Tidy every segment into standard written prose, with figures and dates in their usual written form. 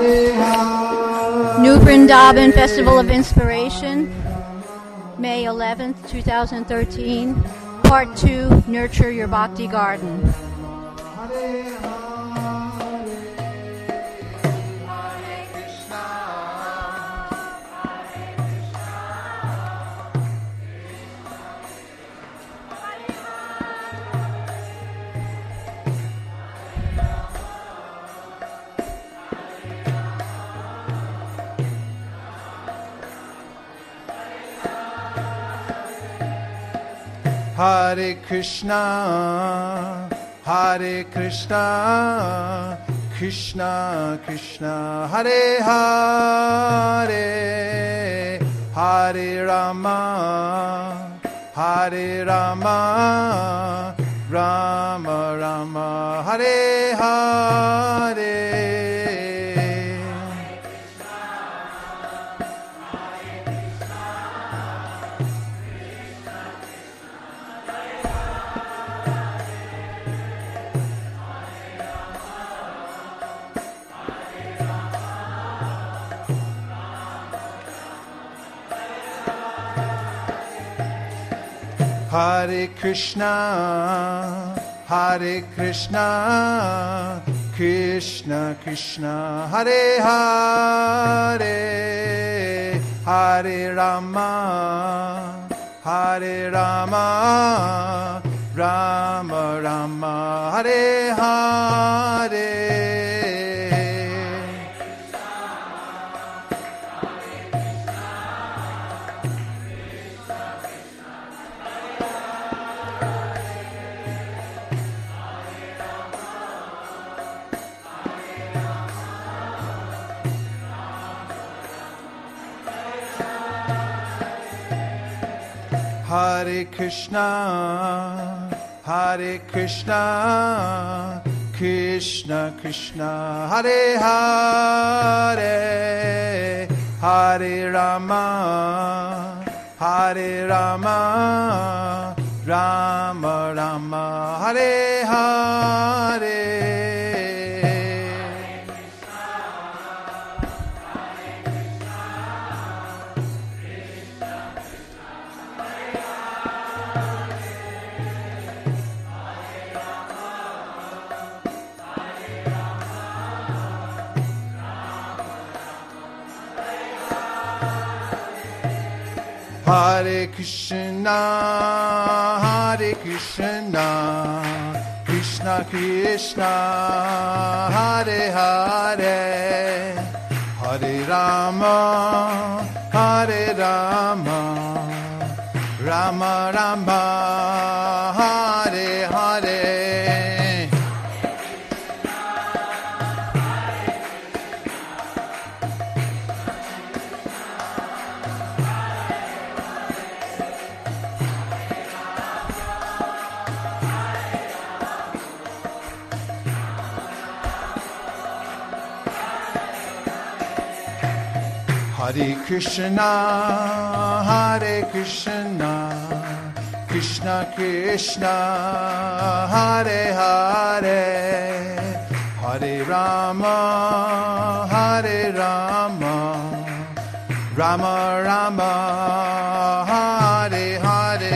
New Vrindavan Festival of Inspiration, May 11th, 2013, Part 2, Nurture Your Bhakti Garden. Hare Krishna, Krishna Krishna, Hare Hare, Hare Rama, Rama Rama, Hare Hare. Hare Krishna, Krishna Krishna, Hare Hare, Hare Rama, Rama Rama, Hare Hare. Hare Krishna, Krishna Krishna, Hare Hare, Hare Rama, Rama Rama, Hare Hare. Hare Krishna, Krishna Krishna, Hare Hare, Hare Rama, Rama Rama, Hare Hare. Hare Krishna, Krishna Krishna, Hare Hare, Hare Rama, Rama Rama, Hare Hare.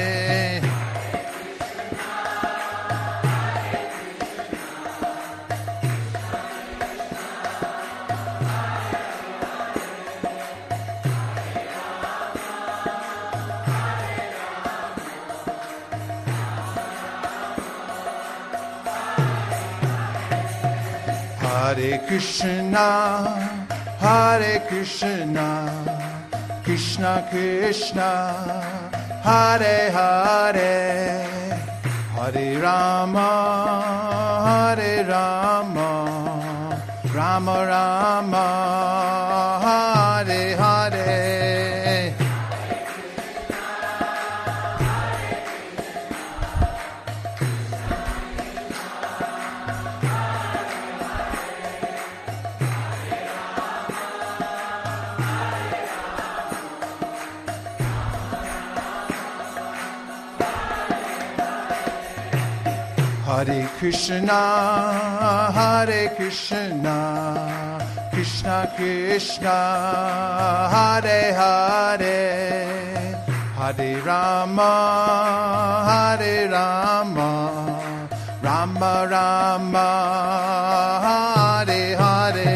Hare Krishna, Krishna Krishna, Hare Hare, Hare Rama, Rama Rama, Hare Hare. Hare Krishna, Krishna Krishna Hare Hare Hare Rama Rama Rama Hare Hare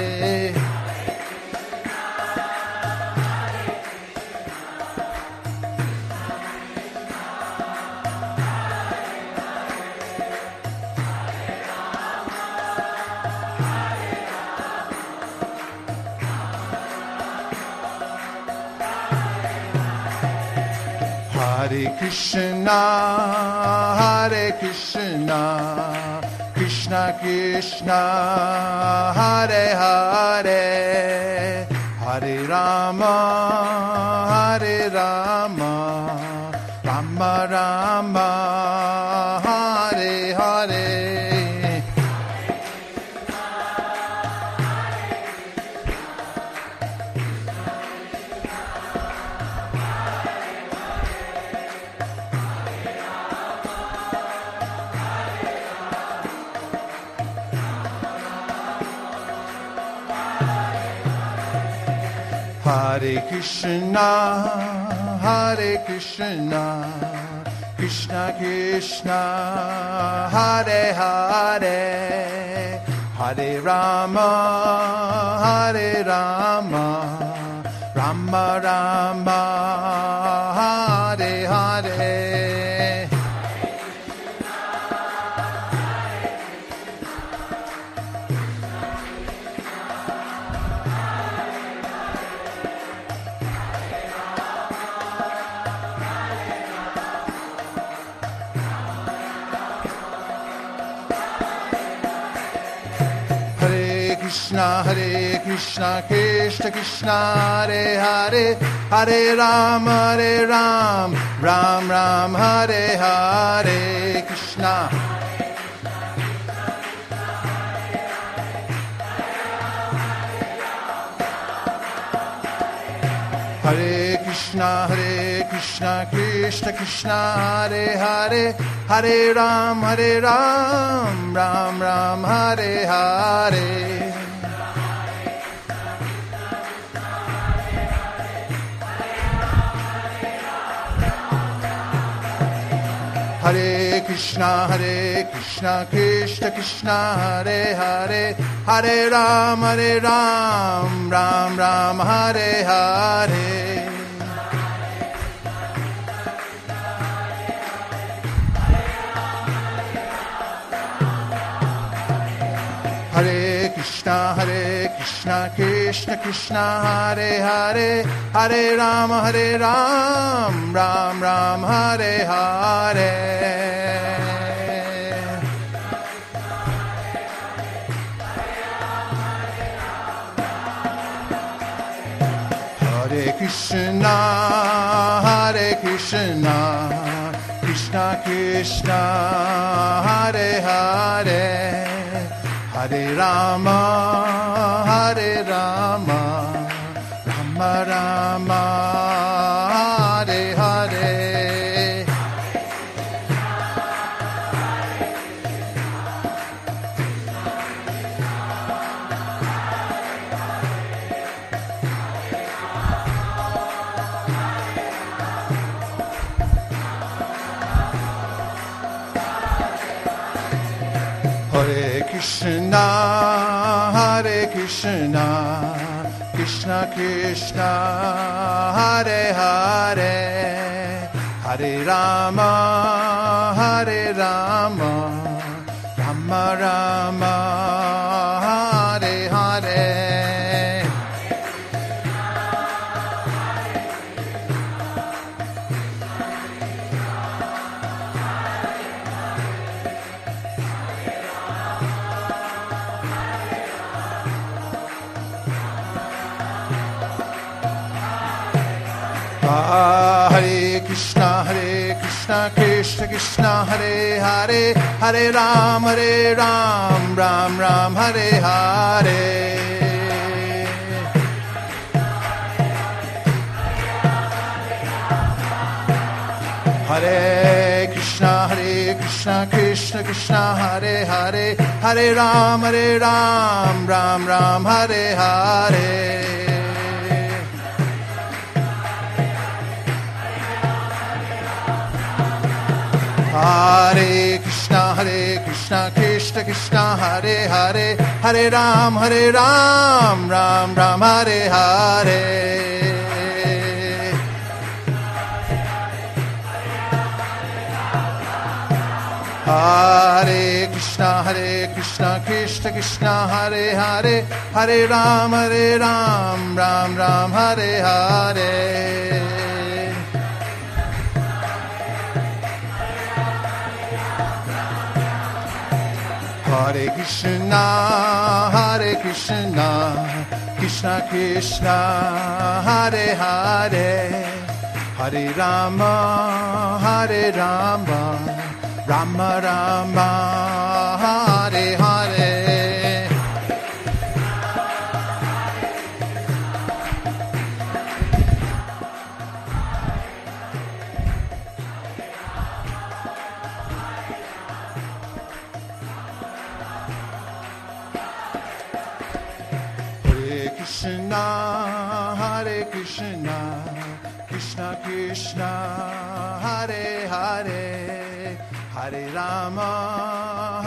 Hare Krishna, Krishna Krishna, Hare Hare, Hare Rama, Rama Rama, Hare Hare. Hare Krishna, Krishna Krishna, Hare Hare, Hare Rama, Rama Rama, Hare Hare. Hare Krishna, Krishna Krishna, Hare Hare, Hare Ram, Ram Ram, Hare Hare Krishna. Hare Krishna, Krishna Krishna, Hare Hare, Hare Ram, Ram Ram, Hare Hare. Hare Krishna, Krishna Krishna, Hare Hare, Hare Ram, Ram Ram, Hare Hare. Hare Krishna, Krishna Krishna, Hare Hare, Hare Ram, Ram Ram, Hare Hare. Hare Krishna, Krishna Krishna, Hare Hare, Hare Rama, Rama Rama, Hare Hare. Hare Krishna, Krishna Krishna, Hare Hare, Hare Rama, Rama Rama, Hare Hare. Hare Krishna, Krishna Krishna, Hare Hare, Hare Ram, Ram Ram, Hare Hare. Hare Krishna, Krishna Krishna Krishna Hare Hare Hare Ram Ram Ram Hare Hare Hare Krishna Krishna Krishna Hare Hare Hare Ram Ram Ram Hare Hare Hare Krishna Krishna Krishna Hare Hare Hare Ram Ram Ram Hare Hare Hare Krishna Krishna Krishna Hare Hare Hare Rama Rama Rama Hare Hare Hare Krishna Krishna Krishna Hare Hare Hare Rama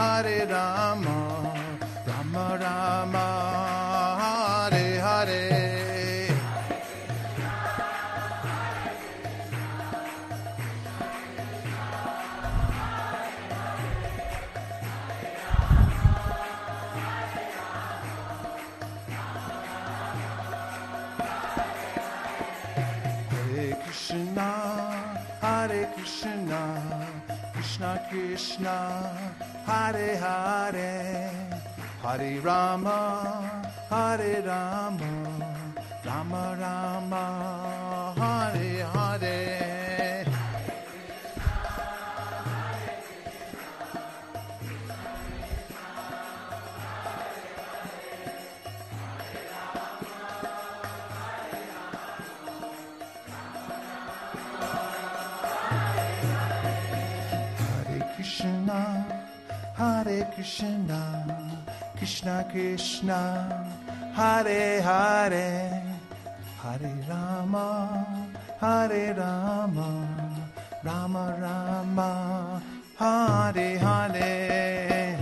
Rama Rama Hare Hare Hare Krishna Krishna Krishna Hare Hare Hare Rama Rama Rama Hare Hare Hare Krishna Krishna Krishna Hare Hare Hare Rama Rama Rama Hare Hare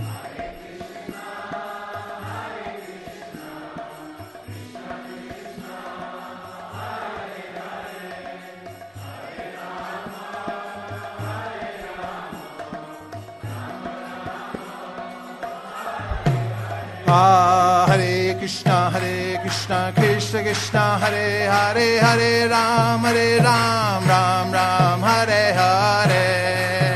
Hare Krishna Krishna Krishna Hare Hare Hare Ram Ram Ram Hare Hare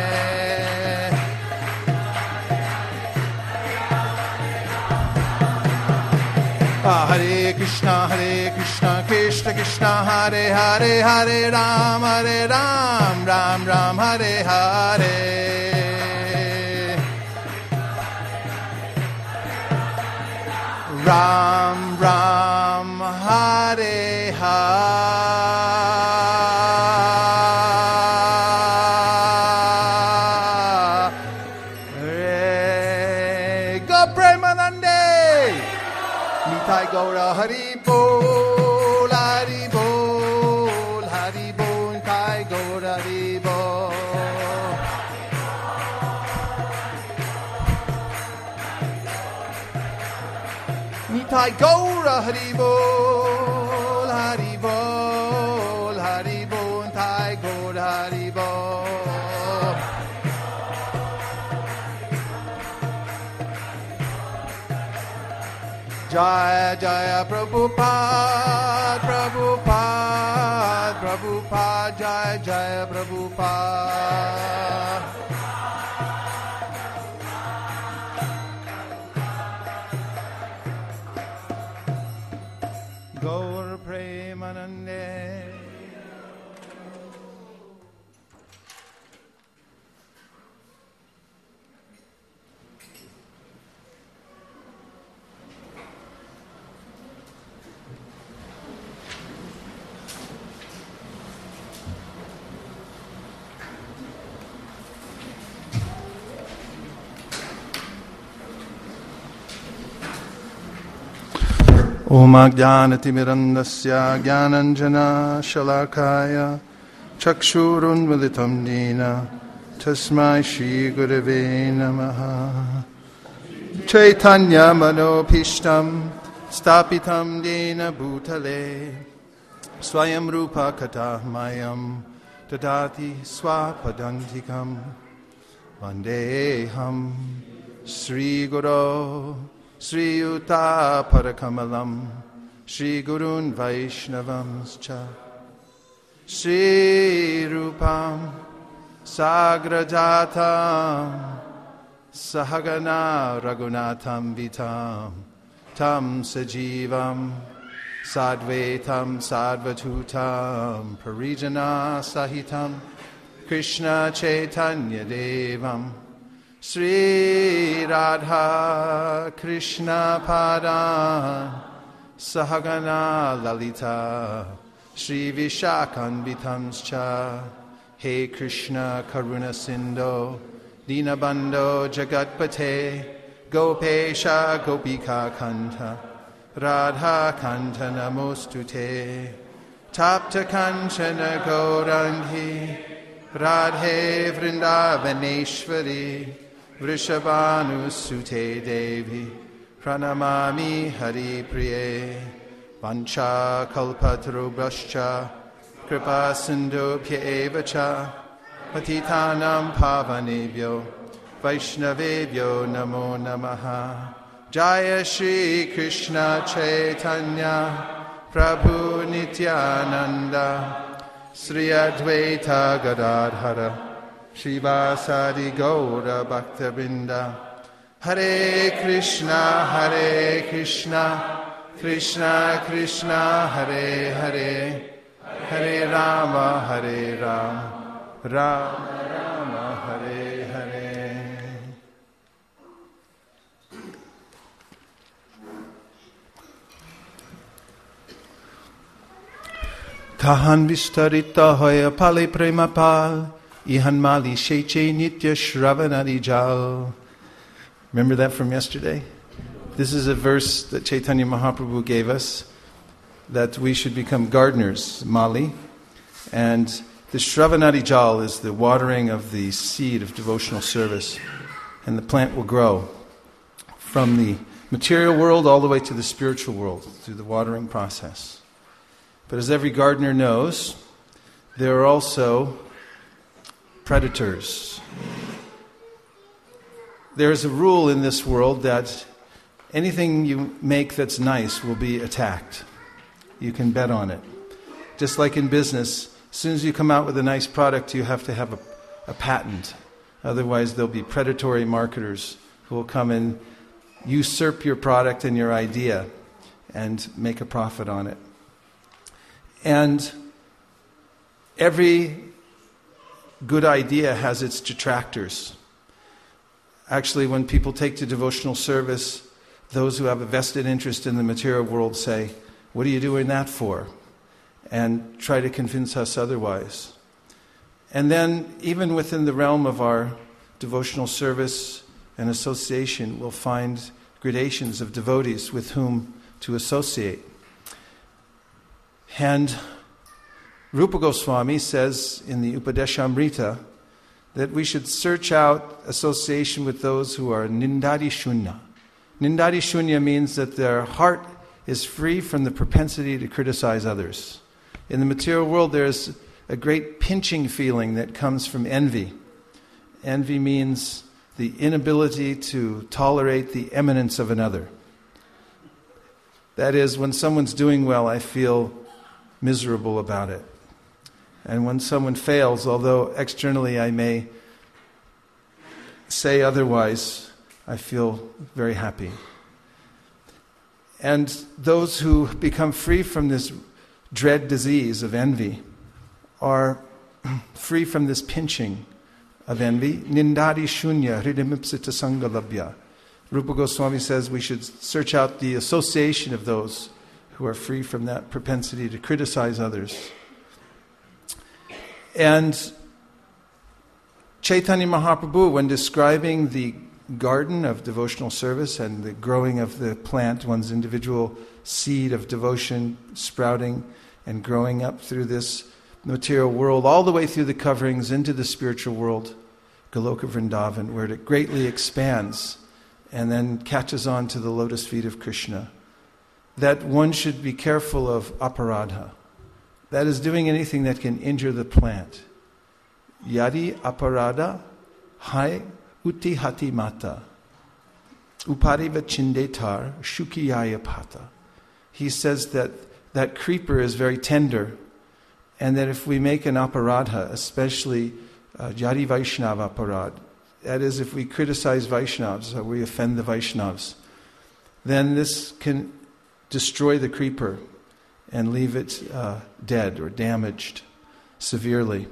Hare Krishna Krishna Hare Hare Hare Ram Ram Hare Hare Ram Ram Hare Hare Go Premanande Nitai Gaura Hari Bol Hari Bol Hari Bol Nitai Gaura Hari Bol Nitai Gaura Hari Bol Hari Bol Hari Bol Nitai Gaura Hari Bol Jaya Jaya Prabhupada Prabhupada Prabhupada Jaya Jaya Prabhupada Gaur Premanande Om Ajnanatimirandasya Jnananjana Shalakaya Chakshurun Militam Dina Tasmai Shri Gurave Namaha Chaitanya Manopishtam Stapitam Dena Bhutale Swayam Rupa Katamayam Tadati Swapadantikam Vandeham Sri Guru Sri Yuta Parakamalam Sri Gurun Vaishnavamscha Sri Rupam Sagrajatam Sahagana Raghunatham Vitam Tam Sajivam Sadvetam Sadvatutam Parijana Sahitam Krishna Chaitanya Devam Sri Radha Krishna Padan Sahagana Lalita Sri Vishakanvitamscha He Krishna Karuna Sindho Dinabandho Jagatpate Gopesha Gopika Kanta Radha Kanta Namostute Tapta Kanchana Gaurangi Radhe Vrindavaneshwari Vrishabhanu Sute Devi Pranamami Hari Priye Vancha Kalpatarubhascha Kripa Sindhubhya Evacha Patitanam Pavanebhyo Vaishnavebhyo Namo Namaha Jaya Shri Krishna Chaitanya Prabhu Nityananda Sri Advaita Gadadhara Shivasadi Gaura Bhaktabinda Hare Krishna Krishna Krishna Hare Hare Hare Rama Rama Rama Hare Hare. Tahan Vistarita Hoya Pale Prema Pal Ihan Mali Sheche Nitya Shravanadi Jal. Remember that from yesterday? This is a verse that Chaitanya Mahaprabhu gave us, that we should become gardeners, Mali. And the Shravanadi Jal is the watering of the seed of devotional service. And the plant will grow from the material world all the way to the spiritual world through the watering process. But as every gardener knows, there are also predators. There is a rule in this world that anything you make that's nice will be attacked. You can bet on it. Just like in business, as soon as you come out with a nice product, you have to have a patent. Otherwise, there'll be predatory marketers who will come and usurp your product and your idea and make a profit on it. And every good idea has its detractors. Actually, when people take to devotional service, those who have a vested interest in the material world say, "What are you doing that for?" and try to convince us otherwise. And then, even within the realm of our devotional service and association, we'll find gradations of devotees with whom to associate. And Rupa Goswami says in the Upadeshamrita that we should search out association with those who are nindari shunya. Nindari shunya means that their heart is free from the propensity to criticize others. In the material world, there's a great pinching feeling that comes from envy. Envy means the inability to tolerate the eminence of another. That is, when someone's doing well, I feel miserable about it. And when someone fails, although externally I may say otherwise, I feel very happy. And those who become free from this dread disease of envy are free from this pinching of envy. Nindari shunya hridamipsita sangalabhya. Rupa Goswami says we should search out the association of those who are free from that propensity to criticize others. And Chaitanya Mahaprabhu, when describing the garden of devotional service and the growing of the plant, one's individual seed of devotion sprouting and growing up through this material world, all the way through the coverings into the spiritual world, Goloka Vrindavan, where it greatly expands and then catches on to the lotus feet of Krishna. That one should be careful of aparadha. That is doing anything that can injure the plant. Yadi aparadha hai uti hati mata. Upariva chindetar shukiyaya pata. He says that creeper is very tender, and that if we make an aparadha, especially Yadi Vaishnava aparad, that is, if we criticize Vaishnavas or we offend the Vaishnavas, then this can destroy the creeper and leave it dead or damaged severely.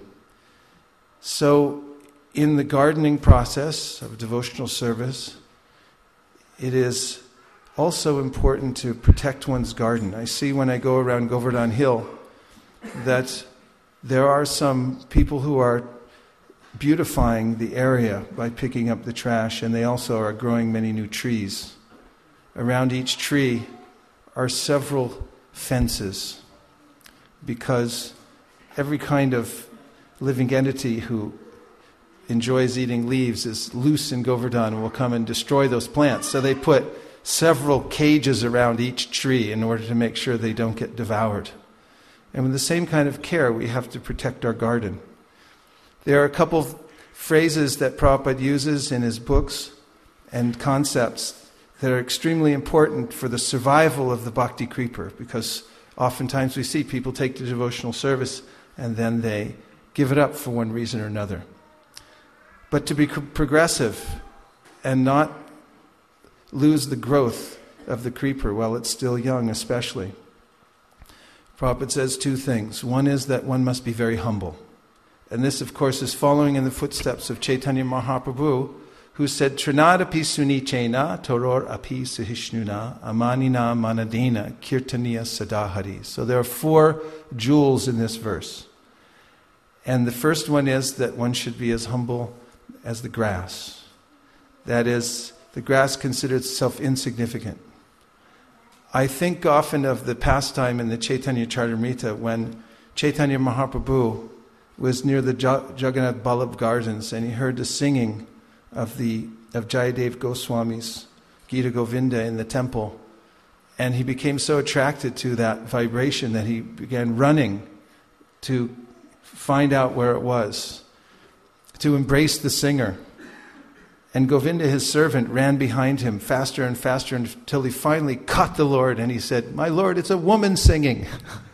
So, in the gardening process of devotional service, it is also important to protect one's garden. I see when I go around Govardhan Hill that there are some people who are beautifying the area by picking up the trash, and they also are growing many new trees. Around each tree are several fences, because every kind of living entity who enjoys eating leaves is loose in Govardhan and will come and destroy those plants. So they put several cages around each tree in order to make sure they don't get devoured. And with the same kind of care, we have to protect our garden. There are a couple of phrases that Prabhupada uses in his books and concepts that are extremely important for the survival of the bhakti creeper, because oftentimes we see people take the devotional service and then they give it up for one reason or another. But to be progressive and not lose the growth of the creeper while it's still young especially, Prabhupada says two things. One is that one must be very humble. And this, of course, is following in the footsteps of Chaitanya Mahaprabhu, who said, Trinadapi sunichena toror api sahishnuna amanina manadena kirtaniya sadahari. So there are 4 jewels in this verse. And the first one is that one should be as humble as the grass. That is, the grass considers itself insignificant. I think often of the pastime in the Chaitanya Charitamrita when Chaitanya Mahaprabhu was near the Jagannath Ballabh Gardens, and he heard the singing of Jayadev Goswami's Gita Govinda in the temple, and he became so attracted to that vibration that he began running to find out where it was, to embrace the singer. And Govinda, his servant, ran behind him faster and faster until he finally caught the Lord, and he said, "My Lord, it's a woman singing."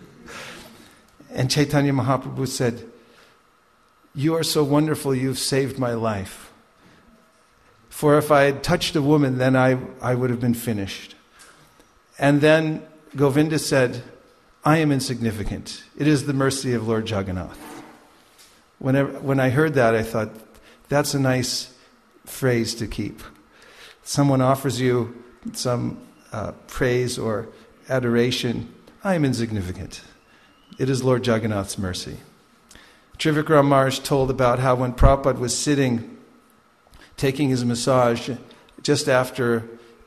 And Chaitanya Mahaprabhu said, "You are so wonderful, you've saved my life. For if I had touched a woman, then I would have been finished." And then Govinda said, "I am insignificant. It is the mercy of Lord Jagannath." When I heard that, I thought, that's a nice phrase to keep. Someone offers you some praise or adoration. I am insignificant. It is Lord Jagannath's mercy. Trivikram Maharaj told about how when Prabhupada was sitting, taking his massage, just after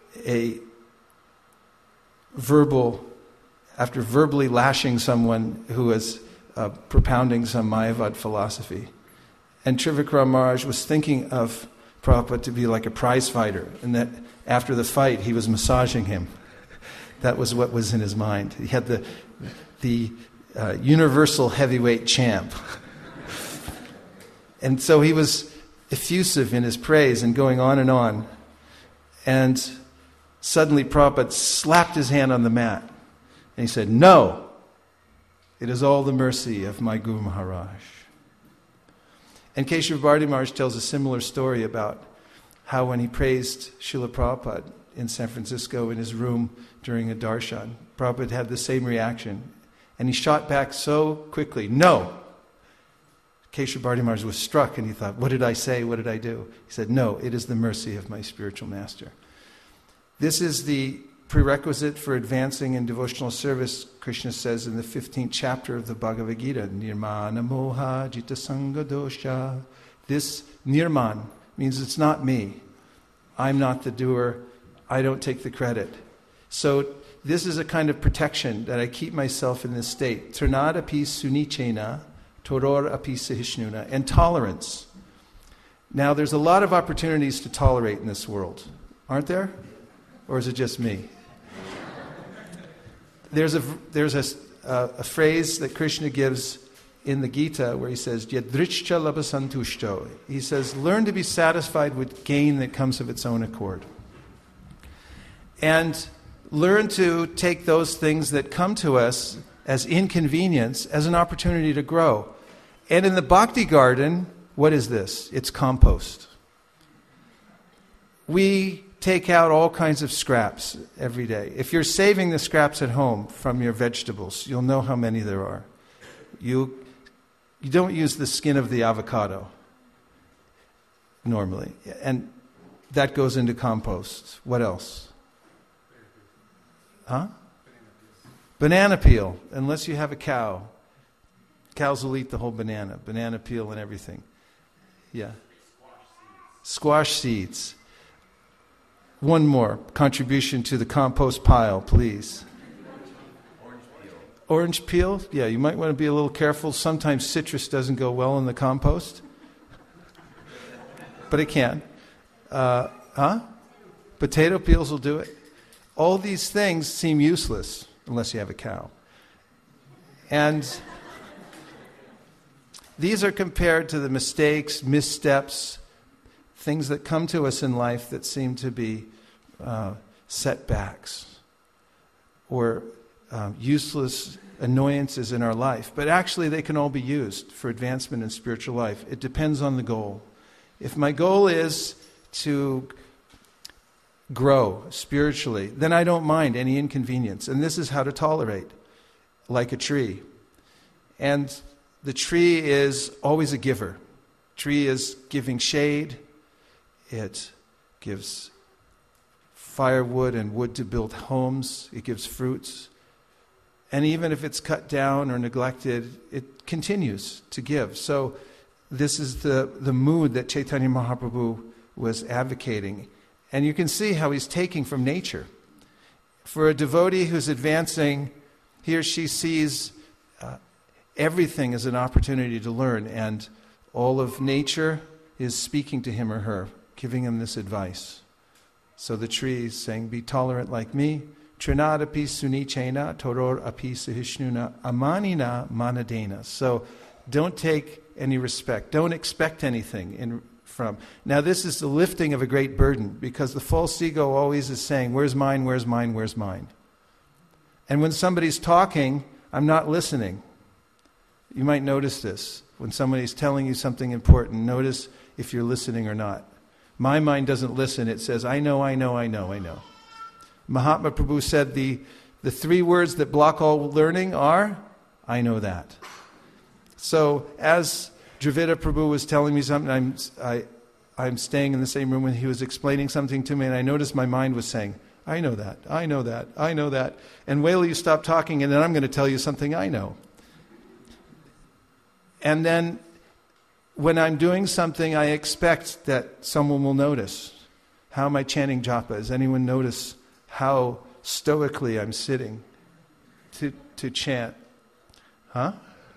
verbally lashing someone who was propounding some Mayavad philosophy. And Trivikram Maharaj was thinking of Prabhupada to be like a prize fighter, and that after the fight he was massaging him. That was what was in his mind. He had the universal heavyweight champ. And so he was effusive in his praise and going on. And suddenly Prabhupada slapped his hand on the mat. And he said, "No, it is all the mercy of my Guru Maharaj." And Keshav Bharati Maharaj tells a similar story about how when he praised Srila Prabhupada in San Francisco in his room during a darshan, Prabhupada had the same reaction. And he shot back so quickly, "No." Keshav Bharati Maharaj was struck and he thought, "What did I say? What did I do?" He said, "No, it is the mercy of my spiritual master." This is the prerequisite for advancing in devotional service, Krishna says in the 15th chapter of the Bhagavad Gita, Nirmana moha jita sanga dosha. This nirman means it's not me. I'm not the doer. I don't take the credit. So this is a kind of protection that I keep myself in this state. Trinad api sunichena, toror api sahishnuna. And tolerance. Now, there's a lot of opportunities to tolerate in this world. Aren't there? Or is it just me? There's a phrase that Krishna gives in the Gita where he says, Yadrichcha labasantushto. He says, learn to be satisfied with gain that comes of its own accord. And learn to take those things that come to us as inconvenience as an opportunity to grow. And in the Bhakti garden, what is this? It's compost. We take out all kinds of scraps every day. If you're saving the scraps at home from your vegetables, you'll know how many there are. You don't use the skin of the avocado normally. And that goes into compost. What else? Huh? Banana peel, unless you have a cow. Cows will eat the whole banana peel and everything. Yeah. Squash seeds. One more contribution to the compost pile, please. Orange peel? Yeah, you might want to be a little careful. Sometimes citrus doesn't go well in the compost. But it can. Potato peels will do it. All these things seem useless unless you have a cow. And these are compared to the mistakes, missteps, things that come to us in life that seem to be setbacks or useless annoyances in our life. But actually they can all be used for advancement in spiritual life. It depends on the goal. If my goal is to grow spiritually, then I don't mind any inconvenience. And this is how to tolerate, like a tree. And the tree is always a giver. Tree is giving shade. It gives firewood and wood to build homes. It gives fruits. And even if it's cut down or neglected, it continues to give. So this is the mood that Chaitanya Mahaprabhu was advocating. And you can see how he's taking from nature. For a devotee who's advancing, he or she sees everything as an opportunity to learn. And all of nature is speaking to him or her, giving him this advice. So the tree is saying, be tolerant like me. Trinad api sunichena, toror api sahishnuna, amanina manadena. So don't take any respect. Don't expect anything from. Now this is the lifting of a great burden, because the false ego always is saying, where's mine, where's mine, where's mine? And when somebody's talking, I'm not listening. You might notice this. When somebody's telling you something important, notice if you're listening or not. My mind doesn't listen. It says, I know. Mahatma Prabhu said the three words that block all learning are, I know that. So as Dravida Prabhu was telling me something, I'm staying in the same room when he was explaining something to me, and I noticed my mind was saying, I know that. And wait till you stop talking, and then I'm going to tell you something I know. And then when I'm doing something, I expect that someone will notice. How am I chanting japa? Does anyone notice how stoically I'm sitting to chant? Huh?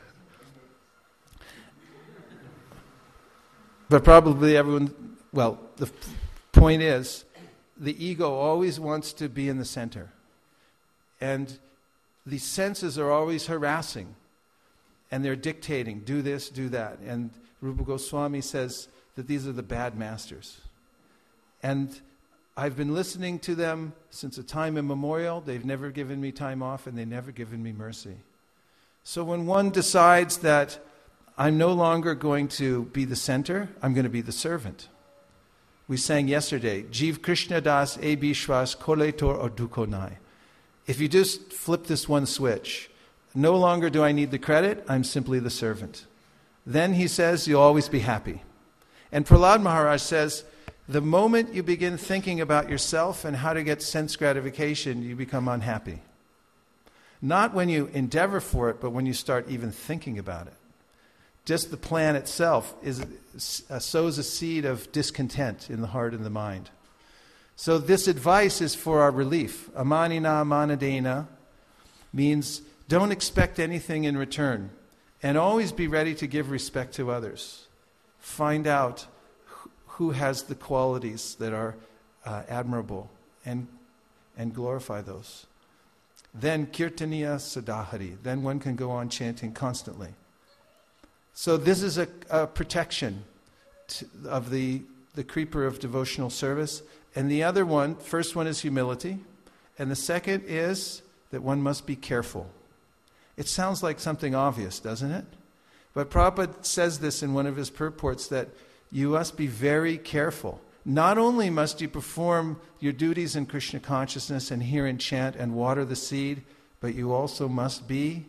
But probably everyone, well, the point is, the ego always wants to be in the center. And the senses are always harassing. And they're dictating, do this, do that. And Rupa Goswami says that these are the bad masters. And I've been listening to them since a time immemorial. They've never given me time off, and they've never given me mercy. So when one decides that I'm no longer going to be the center, I'm going to be the servant. We sang yesterday, Jeev Krishna Das E Bishwas Koletor or Dukonai. If you just flip this one switch, no longer do I need the credit, I'm simply the servant. Then he says, you'll always be happy. And Prahlad Maharaj says, the moment you begin thinking about yourself and how to get sense gratification, you become unhappy. Not when you endeavor for it, but when you start even thinking about it. Just the plan itself sows a seed of discontent in the heart and the mind. So this advice is for our relief. Amanina manadena means don't expect anything in return. And always be ready to give respect to others. Find out who has the qualities that are admirable and glorify those. Then kirtaniya sadahari. Then one can go on chanting constantly. So this is a protection of the creeper of devotional service. And the other one, first one is humility. And the second is that one must be careful. It sounds like something obvious, doesn't it? But Prabhupada says this in one of his purports, that you must be very careful. Not only must you perform your duties in Krishna consciousness and hear and chant and water the seed, but you also must be...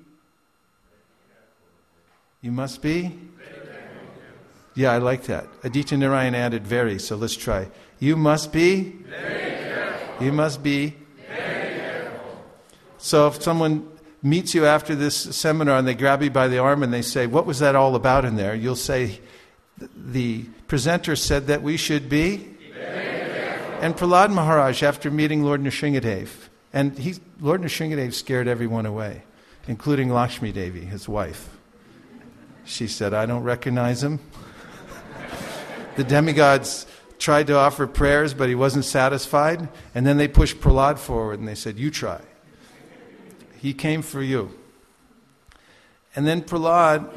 You must be? Yeah, I like that. Aditya Narayan added very, so let's try. You must be? Very careful. You must be? Very careful. So if someone meets you after this seminar and they grab you by the arm and they say, what was that all about in there? You'll say, the presenter said that we should be? Very careful. And Prahlad Maharaj, after meeting Lord Nrsingadev, and Lord Nrsingadev scared everyone away, including Lakshmi Devi, his wife. She said, I don't recognize him. The demigods tried to offer prayers, but he wasn't satisfied. And then they pushed Prahlad forward and they said, you try. He came for you. And then Prahlad,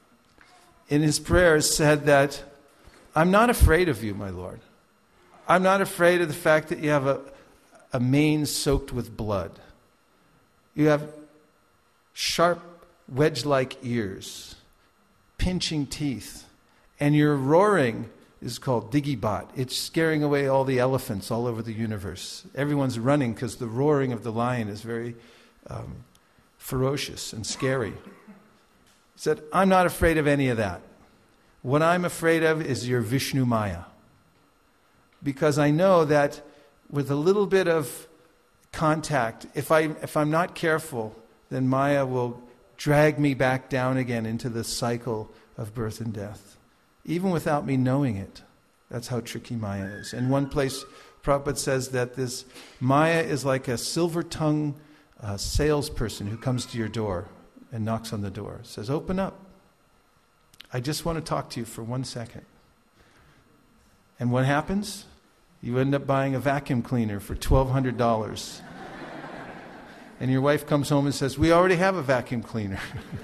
in his prayers, said that, I'm not afraid of you, my Lord. I'm not afraid of the fact that you have a mane soaked with blood. You have sharp, wedge-like ears, pinching teeth, and your roaring is called Digibat. It's scaring away all the elephants all over the universe. Everyone's running because the roaring of the lion is very ferocious and scary. He said, I'm not afraid of any of that. What I'm afraid of is your Vishnu Maya. Because I know that with a little bit of contact, if I'm not careful, then Maya will drag me back down again into the cycle of birth and death. Even without me knowing it. That's how tricky Maya is. In one place, Prabhupada says that this Maya is like a silver-tongued salesperson who comes to your door and knocks on the door. Says, open up. I just want to talk to you for 1 second. And what happens? You end up buying a vacuum cleaner for $1,200. And your wife comes home and says, we already have a vacuum cleaner.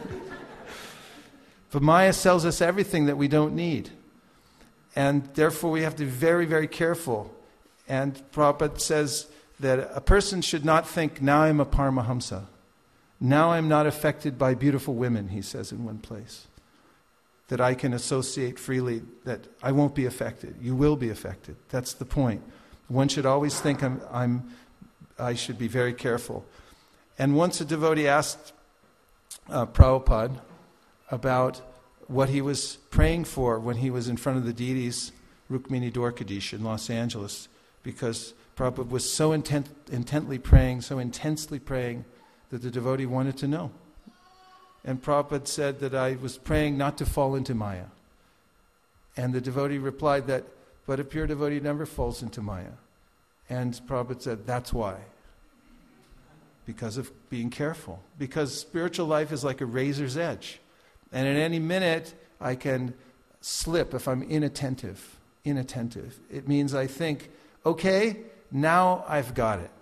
But Maya sells us everything that we don't need. And therefore we have to be very, very careful. And Prabhupada says that a person should not think, now I'm a Paramahamsa. Now I'm not affected by beautiful women, he says in one place. That I can associate freely, that I won't be affected. You will be affected. That's the point. One should always think I should be very careful. And once a devotee asked Prabhupada about what he was praying for when he was in front of the deities, Rukmini Dwarkadish in Los Angeles, because Prabhupada was so intently praying, so intensely praying, that the devotee wanted to know. And Prabhupada said that I was praying not to fall into Maya. And the devotee replied that, but a pure devotee never falls into Maya. And Prabhupada said, that's why. Because of being careful. Because spiritual life is like a razor's edge. And at any minute, I can slip if I'm inattentive. It means I think, okay, now I've got it.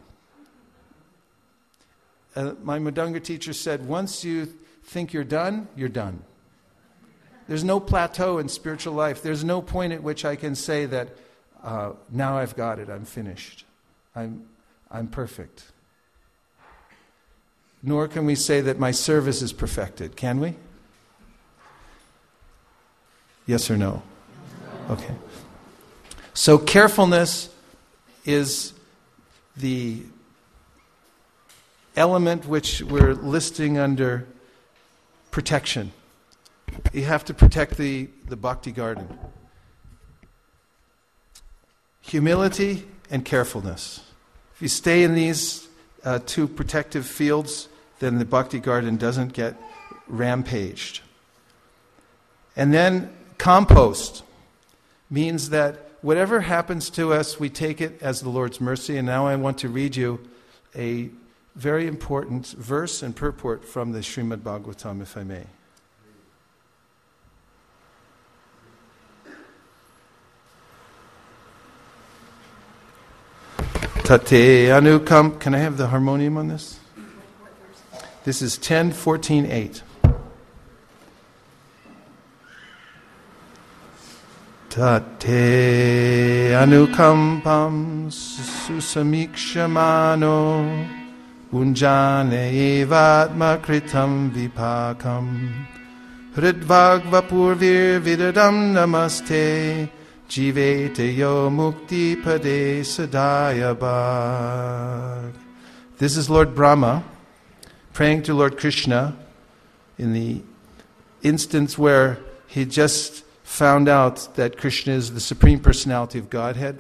My Madanga teacher said, once you think you're done, you're done. There's no plateau in spiritual life. There's no point at which I can say that now I've got it, I'm finished. I'm perfect. Nor can we say that my service is perfected, can we? Yes or no? Okay. So carefulness is the element which we're listing under protection. You have to protect the bhakti garden. Humility and carefulness. If you stay in these two protective fields, then the bhakti garden doesn't get rampaged. And then compost means that whatever happens to us, we take it as the Lord's mercy. And now I want to read you a very important verse and purport from the Srimad Bhagavatam, if I may. Tate anukam. Can I have the harmonium on this? This is 10:14:8. Tate anukampam susamikshamano unjane evatma kritam vipakam hridvagvapurvir vidadam namaste jivete yo mukti pade sadayabhag. This is Lord Brahma praying to Lord Krishna in the instance where he just found out that Krishna is the Supreme Personality of Godhead.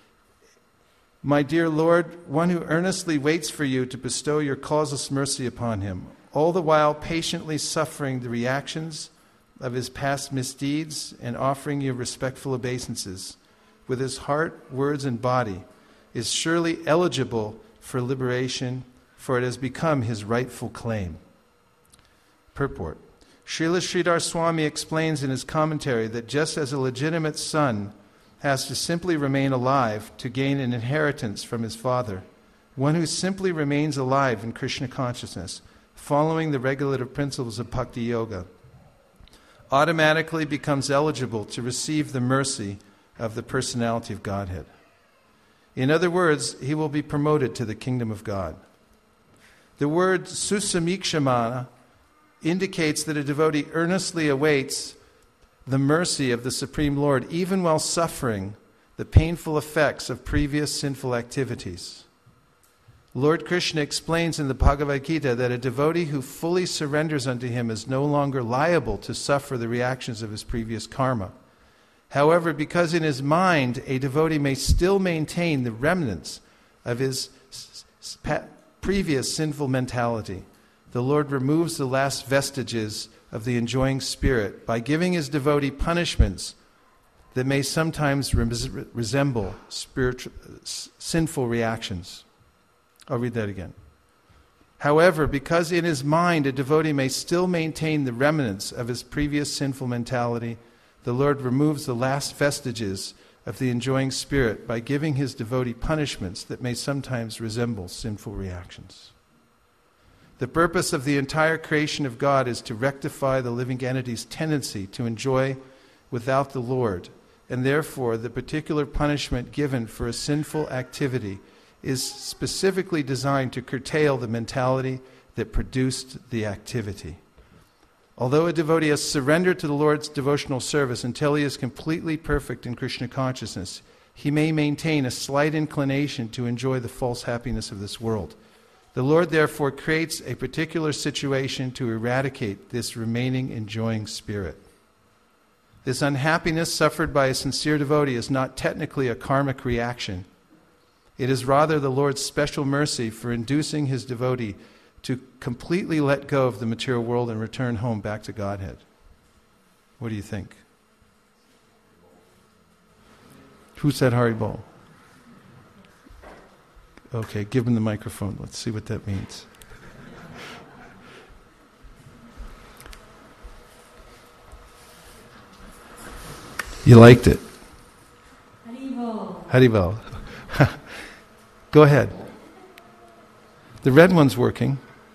My dear Lord, one who earnestly waits for you to bestow your causeless mercy upon him, all the while patiently suffering the reactions of his past misdeeds and offering you respectful obeisances, with his heart, words, and body, is surely eligible for liberation, for it has become his rightful claim. Purport. Srila Sridhar Swami explains in his commentary that just as a legitimate son has to simply remain alive to gain an inheritance from his father, one who simply remains alive in Krishna consciousness, following the regulative principles of Bhakti Yoga, automatically becomes eligible to receive the mercy of the personality of Godhead. In other words, he will be promoted to the kingdom of God. The word susamikshamana indicates that a devotee earnestly awaits the mercy of the Supreme Lord, even while suffering the painful effects of previous sinful activities. Lord Krishna explains in the Bhagavad Gita that a devotee who fully surrenders unto him is no longer liable to suffer the reactions of his previous karma. However, because in his mind a devotee may still maintain the remnants of his previous sinful mentality, the Lord removes the last vestiges of the enjoying spirit by giving his devotee punishments that may sometimes resemble sinful reactions. I'll read that again. However, because in his mind a devotee may still maintain the remnants of his previous sinful mentality, the Lord removes the last vestiges of the enjoying spirit by giving his devotee punishments that may sometimes resemble sinful reactions. The purpose of the entire creation of God is to rectify the living entity's tendency to enjoy without the Lord, and therefore the particular punishment given for a sinful activity is specifically designed to curtail the mentality that produced the activity. Although a devotee has surrendered to the Lord's devotional service until he is completely perfect in Krishna consciousness, he may maintain a slight inclination to enjoy the false happiness of this world. The Lord therefore creates a particular situation to eradicate this remaining enjoying spirit. This unhappiness suffered by a sincere devotee is not technically a karmic reaction. It is rather the Lord's special mercy for inducing his devotee to completely let go of the material world and return home back to Godhead. What do you think? Who said Haribol? Okay, give him the microphone. Let's see what that means. You liked it? Haribol. Haribol. Go ahead. The red one's working.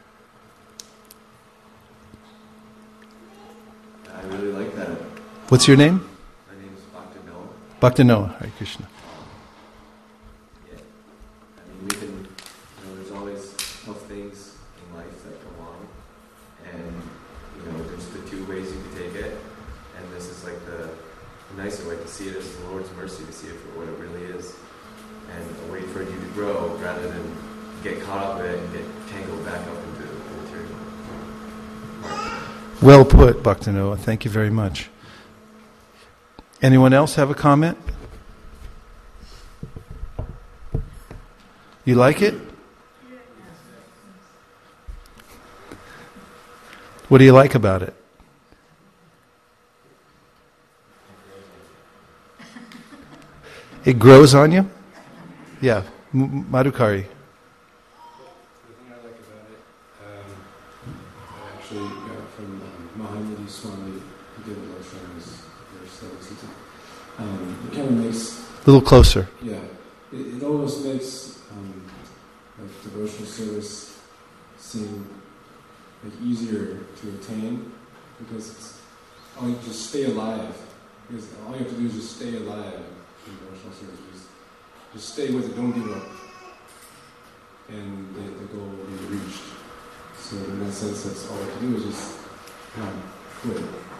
I really like that. What's your name? My name is Bhakti Noah. Bhakti Noah. Hare Krishna. Yeah. I mean, we can, there's always tough things in life that come along. And, there's the two ways you can take it. And this is like the nicer way to see it as the Lord's mercy, to see it for what it really is. And a way for you to grow rather than get caught up in it and get tangled back up into the material. Well put, Bhakti Noah. Thank you very much. Anyone else have a comment? You like it? What do you like about it? It grows on you? Yeah. Madhukari. The thing I like about it, I actually got from Mahamudhi Swami, who gave it from his studies. It kind of makes... A little closer. Yeah. It almost makes like devotional service seem like easier to attain, because it's all you just stay alive. Because all you have to do is just stay alive in devotional service. Just stay with it, don't give up. And the goal will be reached. So in that sense, that's all I have to do is just quit.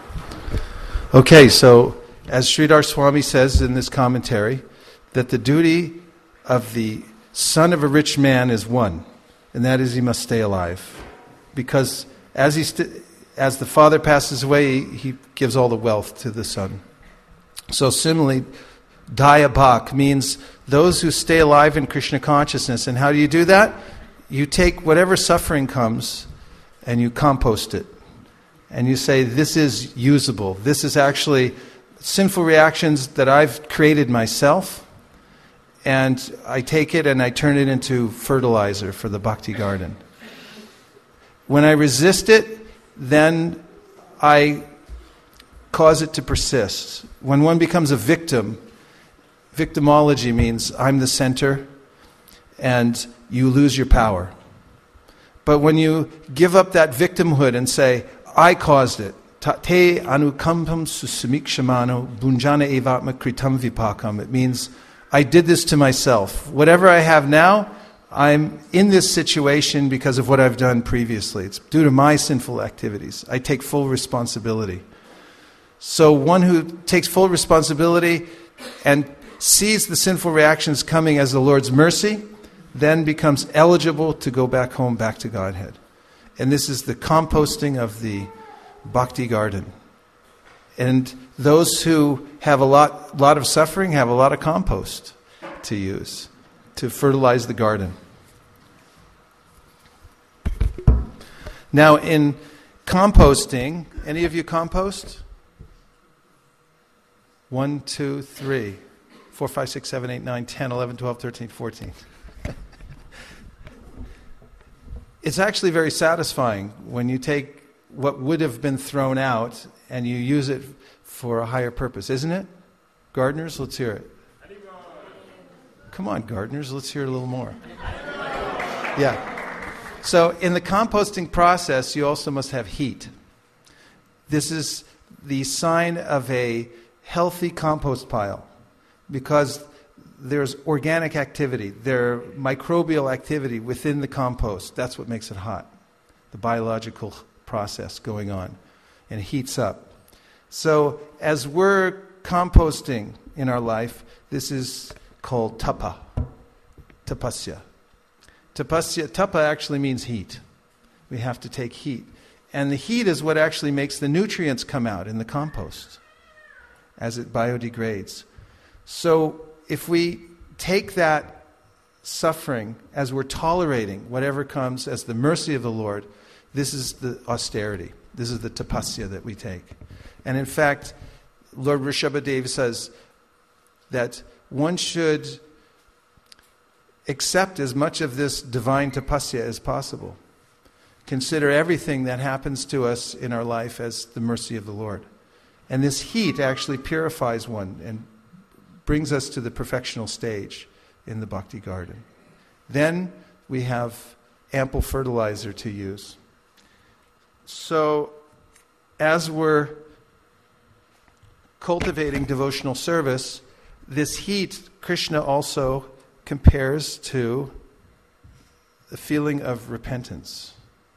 Okay, so as Sridhar Swami says in this commentary, that the duty of the son of a rich man is one, and that is he must stay alive. Because as the father passes away, he gives all the wealth to the son. So similarly, Daya Bhak means those who stay alive in Krishna consciousness. And how do you do that? You take whatever suffering comes and you compost it. And you say, this is usable. This is actually sinful reactions that I've created myself. And I take it and I turn it into fertilizer for the bhakti garden. When I resist it, then I cause it to persist. When one becomes a victim, victimology means I'm the center and you lose your power. But when you give up that victimhood and say, I caused it, te anukampam susamikshamano bunjana evatma kritam vipakam, it means I did this to myself. Whatever I have now, I'm in this situation because of what I've done previously. It's due to my sinful activities. I take full responsibility. So one who takes full responsibility and sees the sinful reactions coming as the Lord's mercy, then becomes eligible to go back home, back to Godhead. And this is the composting of the bhakti garden. And those who have a lot of suffering have a lot of compost to use to fertilize the garden. Now in composting, any of you compost? 1, 2, 3, 4, 5, 6, 7, 8, 9, 10, 11, 12, 13, 14. It's actually very satisfying when you take what would have been thrown out and you use it for a higher purpose, isn't it? Gardeners, let's hear it. Come on, gardeners, let's hear it a little more. Yeah. So in the composting process, you also must have heat. This is the sign of a healthy compost pile because there's organic activity, there's microbial activity within the compost. That's what makes it hot, the biological process going on, and it heats up. So as we're composting in our life, this is called tapa, tapasya. Tapa actually means heat. We have to take heat. And the heat is what actually makes the nutrients come out in the compost as it biodegrades. So if we take that suffering as we're tolerating whatever comes as the mercy of the Lord, this is the austerity. This is the tapasya that we take. And in fact, Lord Rishabhadev says that one should accept as much of this divine tapasya as possible. Consider everything that happens to us in our life as the mercy of the Lord. And this heat actually purifies one and brings us to the perfectional stage in the bhakti garden. Then we have ample fertilizer to use. So as we're cultivating devotional service, this heat, Krishna also compares to the feeling of repentance.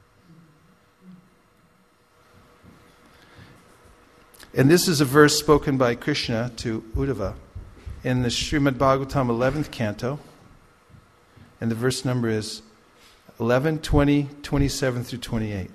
And this is a verse spoken by Krishna to Uddhava in the Srimad Bhagavatam 11th canto. And the verse number is 11, 20, 27 through 28.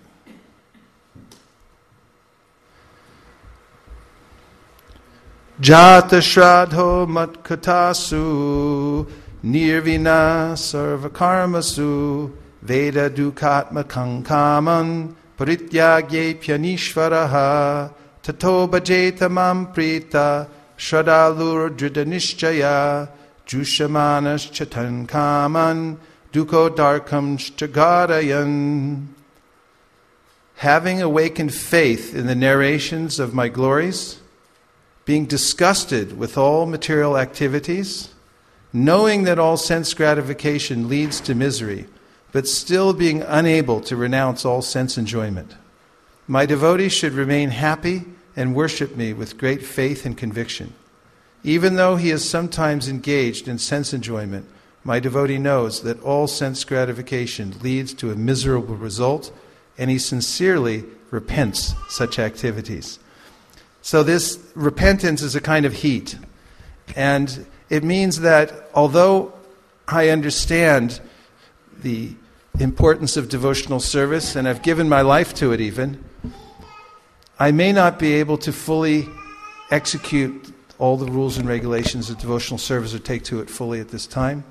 Jata shradho matkatasu nirvina sarvakarmasu veda dukatmakam kaman parityagye pyanishvaraha tato bhajeta mam prita Shradalur Dridhanishchaya Jushamanas Chatan Kaman Duko Darkam Shtagarayan. Having awakened faith in the narrations of my glories, being disgusted with all material activities, knowing that all sense gratification leads to misery, but still being unable to renounce all sense enjoyment. My devotee should remain happy and worship me with great faith and conviction. Even though he is sometimes engaged in sense enjoyment, my devotee knows that all sense gratification leads to a miserable result, and he sincerely repents such activities. So this repentance is a kind of heat. And it means that although I understand the importance of devotional service, and I've given my life to it even, I may not be able to fully execute all the rules and regulations of devotional service or take to it fully at this time.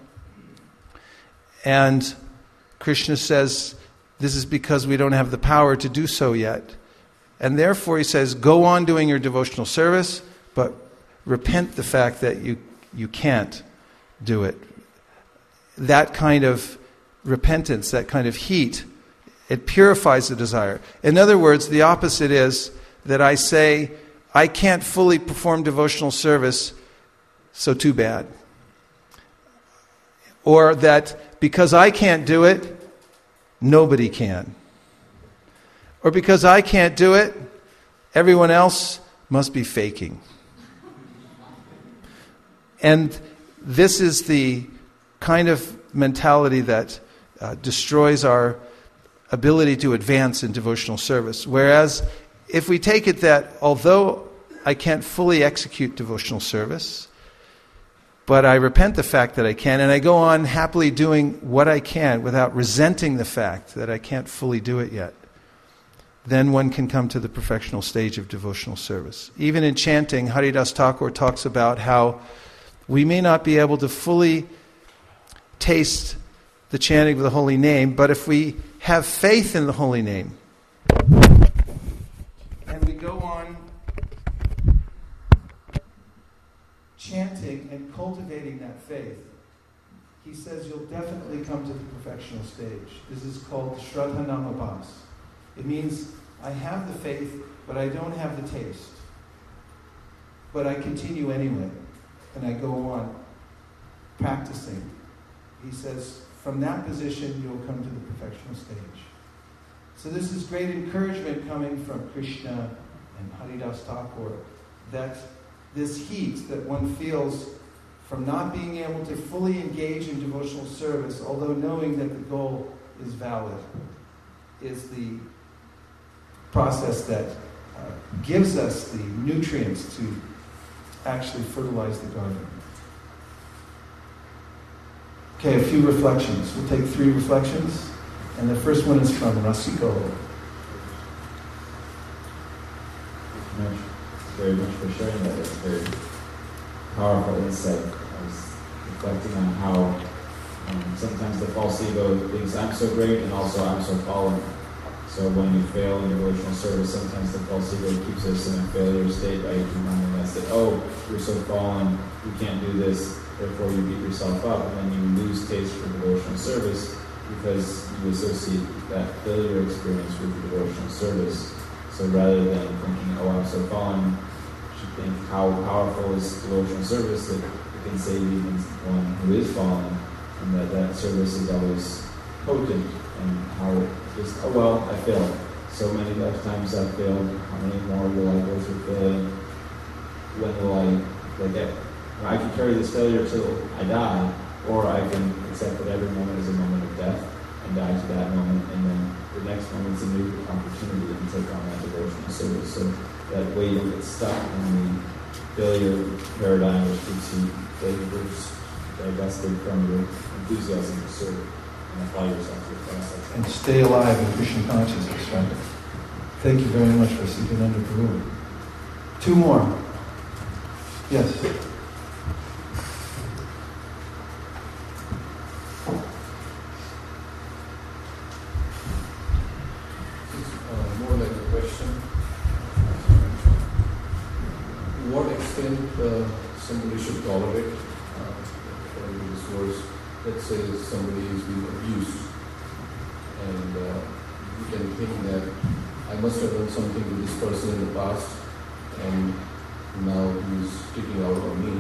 And Krishna says this is because we don't have the power to do so yet. And therefore he says, go on doing your devotional service, but repent the fact that you can't do it. That kind of repentance, that kind of heat, it purifies the desire. In other words, the opposite is that I say, I can't fully perform devotional service, so too bad. Or that because I can't do it, nobody can. Or because I can't do it, everyone else must be faking. And this is the kind of mentality that destroys our ability to advance in devotional service. Whereas if we take it that although I can't fully execute devotional service, but I repent the fact that I can, and I go on happily doing what I can without resenting the fact that I can't fully do it yet, then one can come to the perfectional stage of devotional service. Even in chanting, Haridas Thakur talks about how we may not be able to fully taste the chanting of the holy name, but if we have faith in the holy name, and we go on chanting and cultivating that faith, he says you'll definitely come to the perfectional stage. This is called Shraddha Namabhas. It means I have the faith, but I don't have the taste. But I continue anyway, and I go on practicing. He says, from that position, you'll come to the perfectional stage. So this is great encouragement coming from Krishna and Haridas Thakur, that this heat that one feels from not being able to fully engage in devotional service, although knowing that the goal is valid, is the process that gives us the nutrients to actually fertilize the garden. Okay, a few reflections. We'll take 3 reflections. And the first one is from Rasiko. Thank you very much for sharing that. It's very powerful insight. I was reflecting on how sometimes the false ego thinks I'm so great and also I'm so fallen. So when you fail in devotional service, sometimes the false ego keeps us in a failure state by reminding us that, oh, you're so fallen, you can't do this, therefore you beat yourself up, and then you lose taste for devotional service because you associate that failure experience with the devotional service. So rather than thinking, oh, I'm so fallen, you should think how powerful is devotional service that it can save even one who is fallen, and that service is always potent, and how just, oh well, I failed. So many lifetimes I've failed. How many more will I go through failing? When will I can carry this failure till I die, or I can accept that every moment is a moment of death and die to that moment, and then the next moment's a new opportunity to take on that devotional service. So that way you don't get stuck in the failure paradigm, which keeps you divested from your enthusiasm to serve and apply yourself to the process. And stay alive in Krishna consciousness, right? Thank you very much for Sikananda Prabhu. 2 more. Yes. More like a question. What extent somebody should tolerate, according to this verse. Let's say somebody is being abused, and you can think that I must have done something to this person in the past, and now he's taking out on me.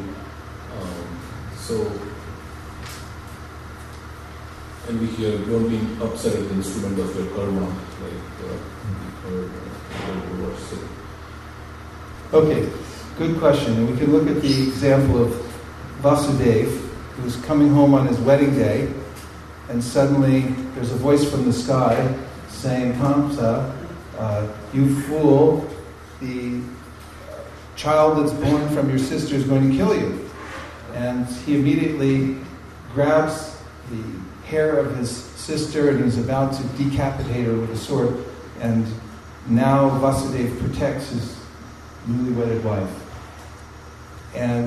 And we hear, don't be upset at the instrument of your karma, like the verse said. Okay, good question. And we can look at the example of Vasudeva, who's coming home on his wedding day, and suddenly there's a voice from the sky saying, Kamsa, you fool, the child that's born from your sister is going to kill you. And he immediately grabs the hair of his sister and is about to decapitate her with a sword. And now Vasudeva protects his newly wedded wife. And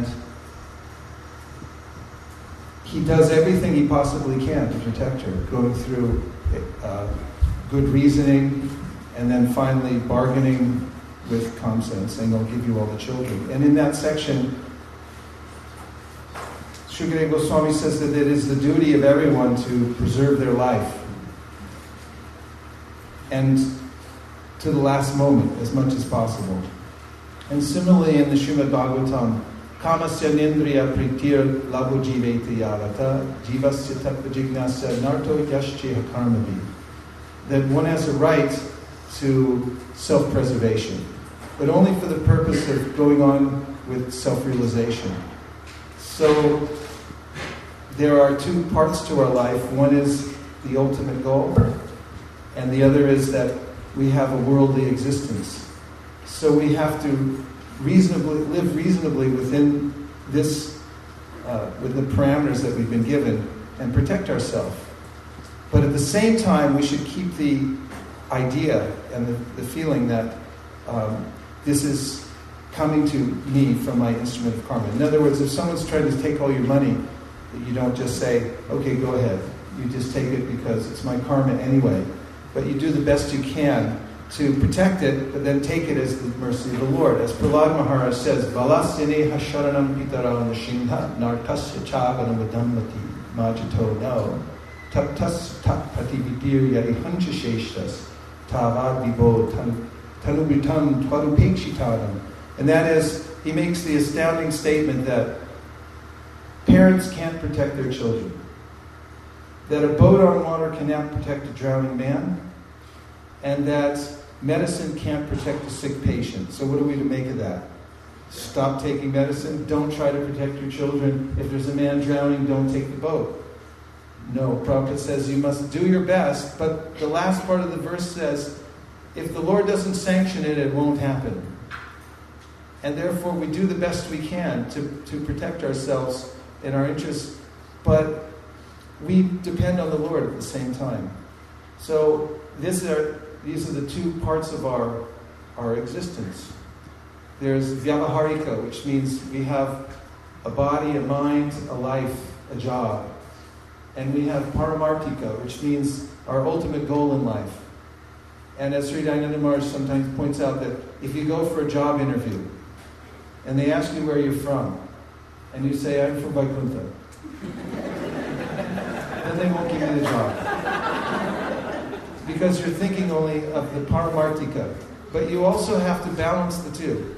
he does everything he possibly can to protect her, going through good reasoning, and then finally bargaining with Kamsa and saying, I'll give you all the children. And in that section, Shukadeva Goswami says that it is the duty of everyone to preserve their life, and to the last moment, as much as possible. And similarly in the Srimad Bhagavatam, Kamasya nindriya pritir labhu jiveti yavata jivasya tattva jignasya narto yashcheha karmavi. That one has a right to self-preservation, but only for the purpose of going on with self-realization. So there are two parts to our life. One is the ultimate goal, and the other is that we have a worldly existence. So we have to live reasonably within this, with the parameters that we've been given, and protect ourselves. But at the same time, we should keep the idea and the feeling that this is coming to me from my instrument of karma. In other words, if someone's trying to take all your money, you don't just say, okay, go ahead. You just take it because it's my karma anyway. But you do the best you can to protect it, but then take it as the mercy of the Lord. As Prahlad Maharaj says, Valasyane hasharanam pitara nashingha nartasya chaganam vadammati majito no taptas tapati vidir yarihancha sheshtas tavad vibo tanubitam twadupekshitadam. And that is, he makes the astounding statement that parents can't protect their children, that a boat on water cannot protect a drowning man, and that medicine can't protect a sick patient. So what are we to make of that? Stop taking medicine. Don't try to protect your children. If there's a man drowning, don't take the boat. No, Prabhupada says you must do your best, but the last part of the verse says, if the Lord doesn't sanction it, it won't happen. And therefore we do the best we can to protect ourselves and our interests, but we depend on the Lord at the same time. So these are the two parts of our existence. There's vyavaharika, which means we have a body, a mind, a life, a job. And we have paramartika, which means our ultimate goal in life. And as Sri Dayananda Maharaj sometimes points out, that if you go for a job interview and they ask you where you're from, and you say, I'm from Vaikuntha, then they won't give you the job. Because you're thinking only of the paramartika. But you also have to balance the two.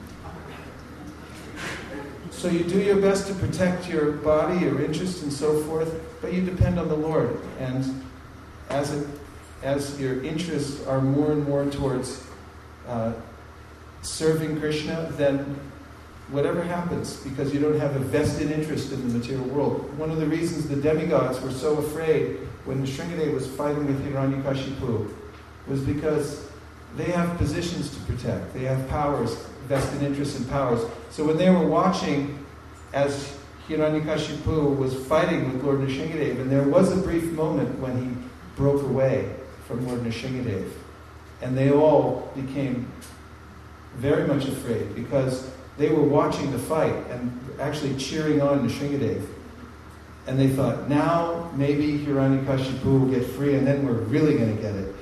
So you do your best to protect your body, your interests, and so forth, but you depend on the Lord. And as your interests are more and more towards serving Krishna, then whatever happens, because you don't have a vested interest in the material world. One of the reasons the demigods were so afraid when Shringadeva was fighting with Hiranyakashipu was because they have positions to protect. They have powers, vested interests and powers. So when they were watching as Hiranyakashipu was fighting with Lord Nrsingadev, and there was a brief moment when he broke away from Lord Nrsingadev, and they all became very much afraid because they were watching the fight and actually cheering on Nrsingadev. And they thought, now maybe Hiranyakashipu will get free and then we're really going to get it.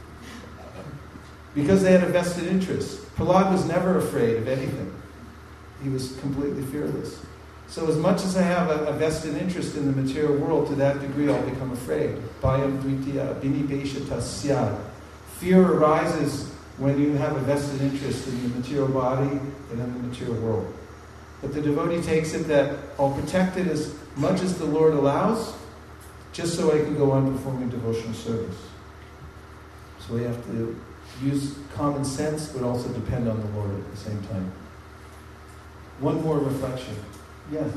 Because they had a vested interest. Prahlad was never afraid of anything. He was completely fearless. So as much as I have a vested interest in the material world, to that degree I'll become afraid. Bhayam dvitiya binibesha tasya. Fear arises when you have a vested interest in the material body and in the material world. But the devotee takes it that I'll protect it as much as the Lord allows, just so I can go on performing devotional service. So we have to use common sense, but also depend on the Lord at the same time. One more reflection. Yes?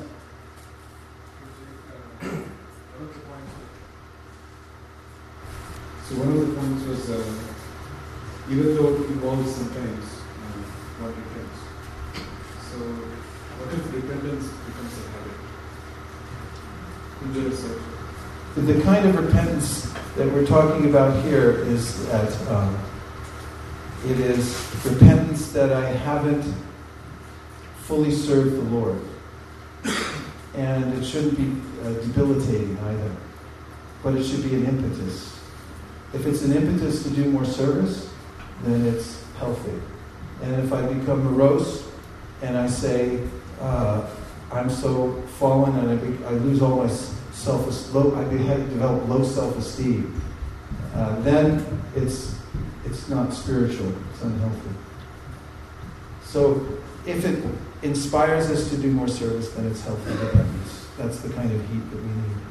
So one of the points was, even though it involves sometimes what repents. So what if repentance becomes a habit? Kunjara said. The kind of repentance that we're talking about here is that it is repentance that I haven't fully served the Lord. And it shouldn't be debilitating either. But it should be an impetus. If it's an impetus to do more service, then it's healthy. And if I become morose and I say, I'm so fallen and I lose all my self-esteem, I develop low self-esteem, then it's not spiritual, it's unhealthy. So if it inspires us to do more service, then it's healthy repentance. That's the kind of heat that we need.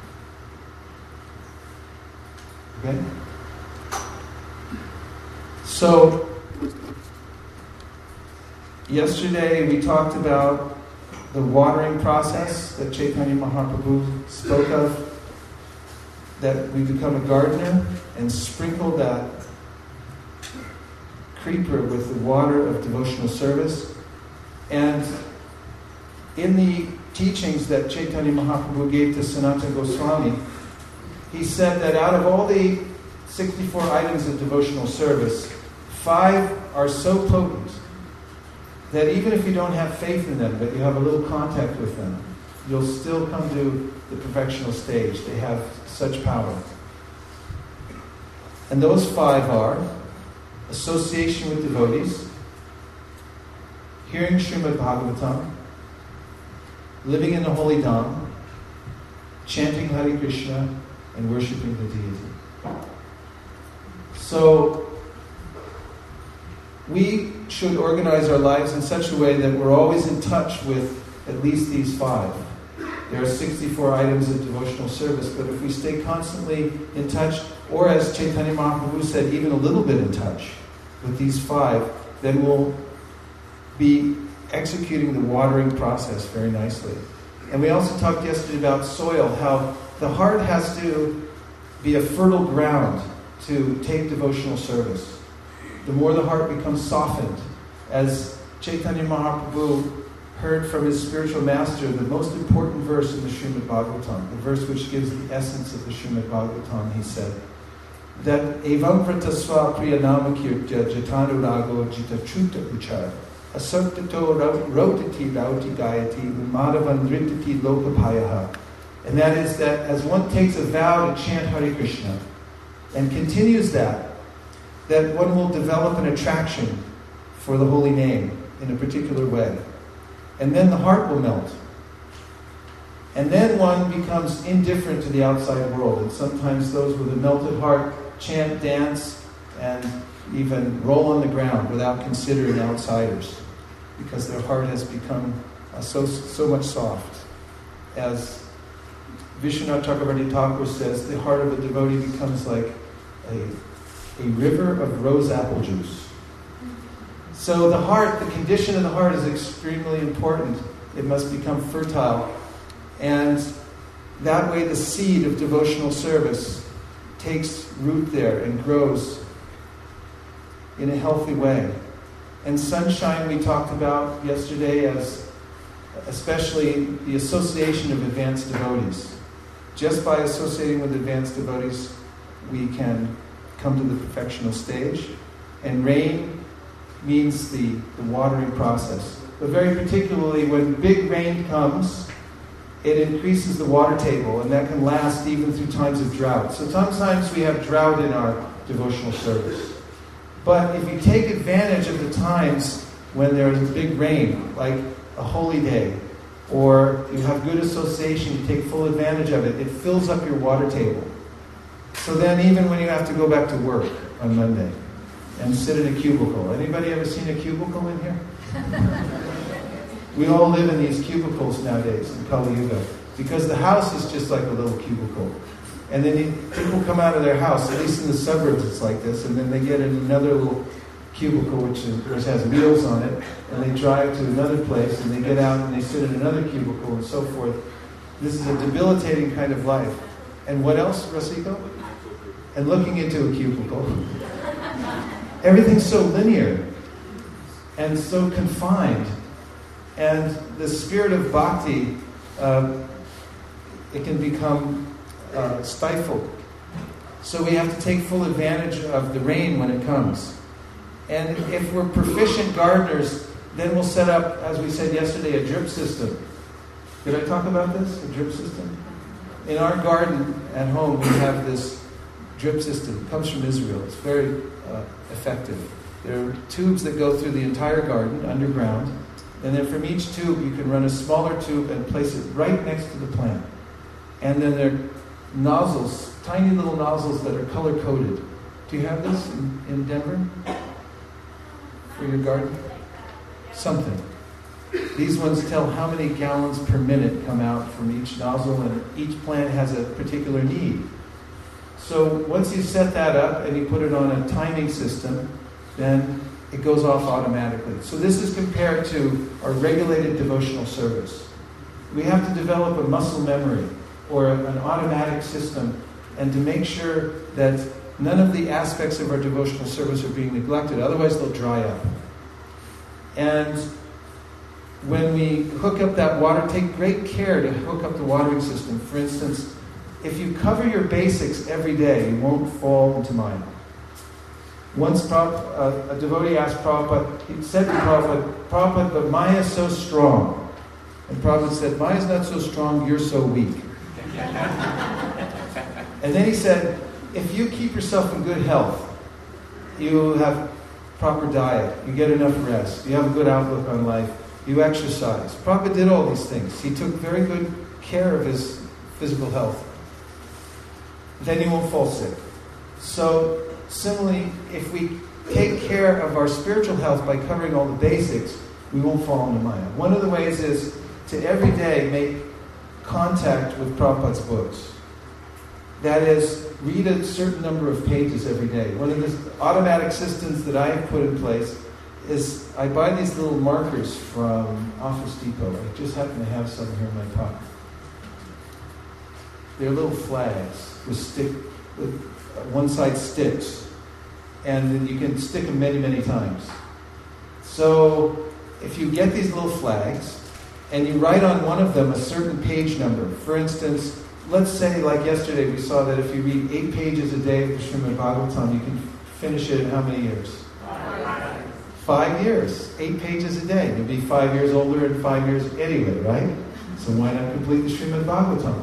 Okay? So, yesterday we talked about the watering process that Chaitanya Mahaprabhu spoke of, that we become a gardener and sprinkle that creeper with the water of devotional service. And in the teachings that Chaitanya Mahaprabhu gave to Sanatana Goswami, he said that out of all the 64 items of devotional service, 5 are so potent that even if you don't have faith in them, but you have a little contact with them, you'll still come to the perfectional stage. They have such power. And those 5 are association with devotees, hearing Srimad Bhagavatam, living in the holy Dham, chanting Hare Krishna, and worshipping the deity. So, we should organize our lives in such a way that we're always in touch with at least these 5. There are 64 items of devotional service, but if we stay constantly in touch, or as Chaitanya Mahaprabhu said, even a little bit in touch with these 5, then we'll be executing the watering process very nicely. And we also talked yesterday about soil, how the heart has to be a fertile ground to take devotional service. The more the heart becomes softened, as Chaitanya Mahaprabhu heard from his spiritual master, the most important verse in the Srimad Bhagavatam, the verse which gives the essence of the Srimad Bhagavatam, he said, that evam pratasva priyanama kirtya jatanurago jitachuta uchar asartato rotati rauti gayati madhavan dritati lokapayaha. And that is that as one takes a vow to chant Hare Krishna and continues that one will develop an attraction for the holy name in a particular way. And then the heart will melt. And then one becomes indifferent to the outside world. And sometimes those with a melted heart chant, dance, and even roll on the ground without considering outsiders, because their heart has become so much soft. As Vishwanath Chakravarti Thakur says, the heart of a devotee becomes like a river of rose apple juice. So the heart, the condition of the heart is extremely important. It must become fertile. And that way the seed of devotional service takes root there and grows in a healthy way. And sunshine we talked about yesterday as especially the association of advanced devotees. Just by associating with advanced devotees, we can come to the perfectional stage. And rain means the watering process. But very particularly when big rain comes, it increases the water table, and that can last even through times of drought. So sometimes we have drought in our devotional service. But if you take advantage of the times when there is big rain, like a holy day, or you have good association, you take full advantage of it, it fills up your water table. So then even when you have to go back to work on Monday and sit in a cubicle, anybody ever seen a cubicle in here? We all live in these cubicles nowadays in Kali Yuga, because the house is just like a little cubicle. And then people come out of their house, at least in the suburbs it's like this, and then they get in another little cubicle which has wheels on it, and they drive to another place, and they get out and they sit in another cubicle and so forth. This is a debilitating kind of life. And what else, Rosiko? And looking into a cubicle. Everything's so linear and so confined. And the spirit of bhakti, it can become stifled. So we have to take full advantage of the rain when it comes. And if we're proficient gardeners, then we'll set up, as we said yesterday, a drip system. Did I talk about this? A drip system? In our garden at home, we have this drip system. It comes from Israel. It's very effective. There are tubes that go through the entire garden, underground. And then from each tube, you can run a smaller tube and place it right next to the plant. And then there are nozzles, tiny little nozzles that are color-coded. Do you have this in Denver? For your garden? Something. These ones tell how many gallons per minute come out from each nozzle, and each plant has a particular need. So once you set that up and you put it on a timing system, then it goes off automatically. So this is compared to our regulated devotional service. We have to develop a muscle memory or an automatic system, and to make sure that none of the aspects of our devotional service are being neglected, otherwise they'll dry up. And when we hook up that water, take great care to hook up the watering system. For instance, if you cover your basics every day, you won't fall into Maya. Once a devotee asked Prabhupada, he said to Prabhupada, but Maya is so strong. And Prabhupada said, Maya is not so strong, you're so weak. And then he said, if you keep yourself in good health, you have proper diet, you get enough rest, you have a good outlook on life, you exercise. Prabhupada did all these things. He took very good care of his physical health. Then you won't fall sick. So, similarly, if we take care of our spiritual health by covering all the basics, we won't fall into Maya. One of the ways is to every day make contact with Prabhupada's books. That is, read a certain number of pages every day. One of the automatic systems that I have put in place is I buy these little markers from Office Depot. I just happen to have some here in my pocket. They're little flags with one side sticks, and then you can stick them many, many times. So if you get these little flags and you write on one of them a certain page number, for instance, let's say like yesterday we saw that if you read 8 pages a day of the Srimad Bhagavatam, you can finish it in how many years? 5 years. 8 pages a day. You'll be 5 years older in 5 years anyway, right? So why not complete the Srimad Bhagavatam?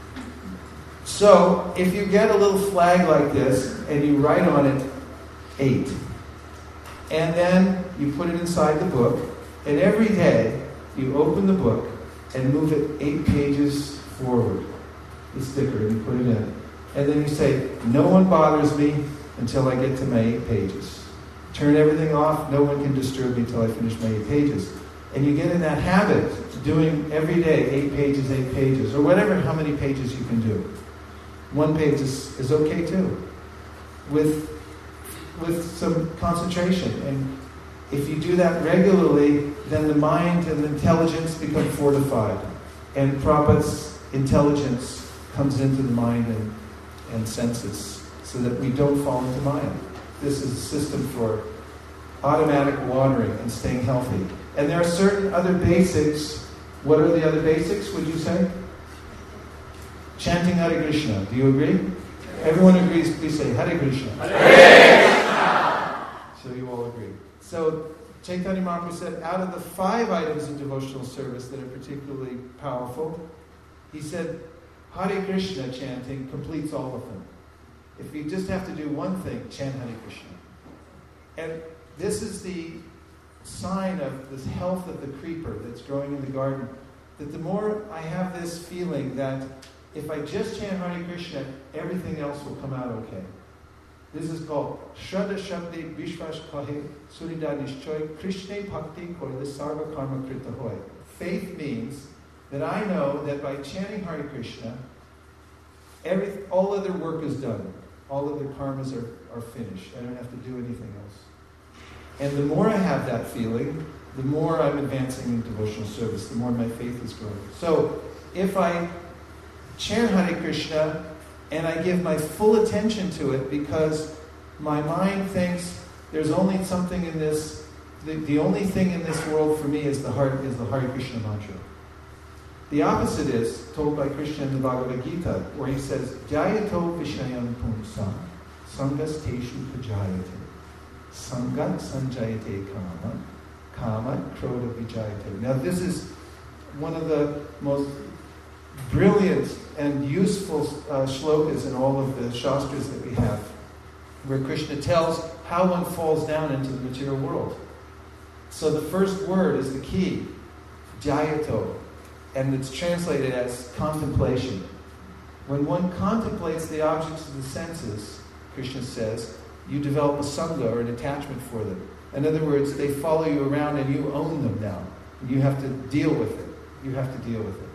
So, if you get a little flag like this, and you write on it 8, and then you put it inside the book, and every day you open the book and move it 8 pages forward, the sticker, and you put it in. And then you say, no one bothers me until I get to my 8 pages. Turn everything off, no one can disturb me until I finish my 8 pages. And you get in that habit, doing every day 8 pages, or whatever, how many pages you can do. 1 page is okay too, with some concentration. And if you do that regularly, then the mind and the intelligence become fortified. And Prabhupada's intelligence comes into the mind and senses, so that we don't fall into Maya. This is a system for automatic watering and staying healthy. And there are certain other basics. What are the other basics, would you say? Chanting Hare Krishna. Do you agree? Everyone agrees. Please say Hare Krishna. Hare Krishna. So you all agree. So Chaitanya Mahaprabhu said, out of the 5 items of devotional service that are particularly powerful, he said, Hare Krishna chanting completes all of them. If you just have to do one thing, chant Hare Krishna. And this is the sign of this health of the creeper that's growing in the garden, that the more I have this feeling that if I just chant Hare Krishna, everything else will come out okay. This is called Shraddha Shabde Vishwas Kahe Surida Nishchoy Krishna Bhakti Koile Sarva Karma Krita Hoy. Faith means that I know that by chanting Hare Krishna, all other work is done. All other karmas are finished. I don't have to do anything else. And the more I have that feeling, the more I'm advancing in devotional service, the more my faith is growing. So, if I chant Hare Krishna and I give my full attention to it because my mind thinks there's only something in this, the only thing in this world for me is the Hare Krishna mantra. The opposite is told by Krishna in the Bhagavad Gita, where he says, Jayato Vishayam Pumsam Sangas Teshu Pajayate Sangat Sanjayate Kama Kama Krodha Vijayate. Now this is one of the most brilliant and useful shlokas in all of the shastras that we have, where Krishna tells how one falls down into the material world. So the first word is the key, Jayato. And it's translated as contemplation. When one contemplates the objects of the senses, Krishna says, you develop a sangha or an attachment for them. In other words, they follow you around and you own them now. You have to deal with it. You have to deal with it.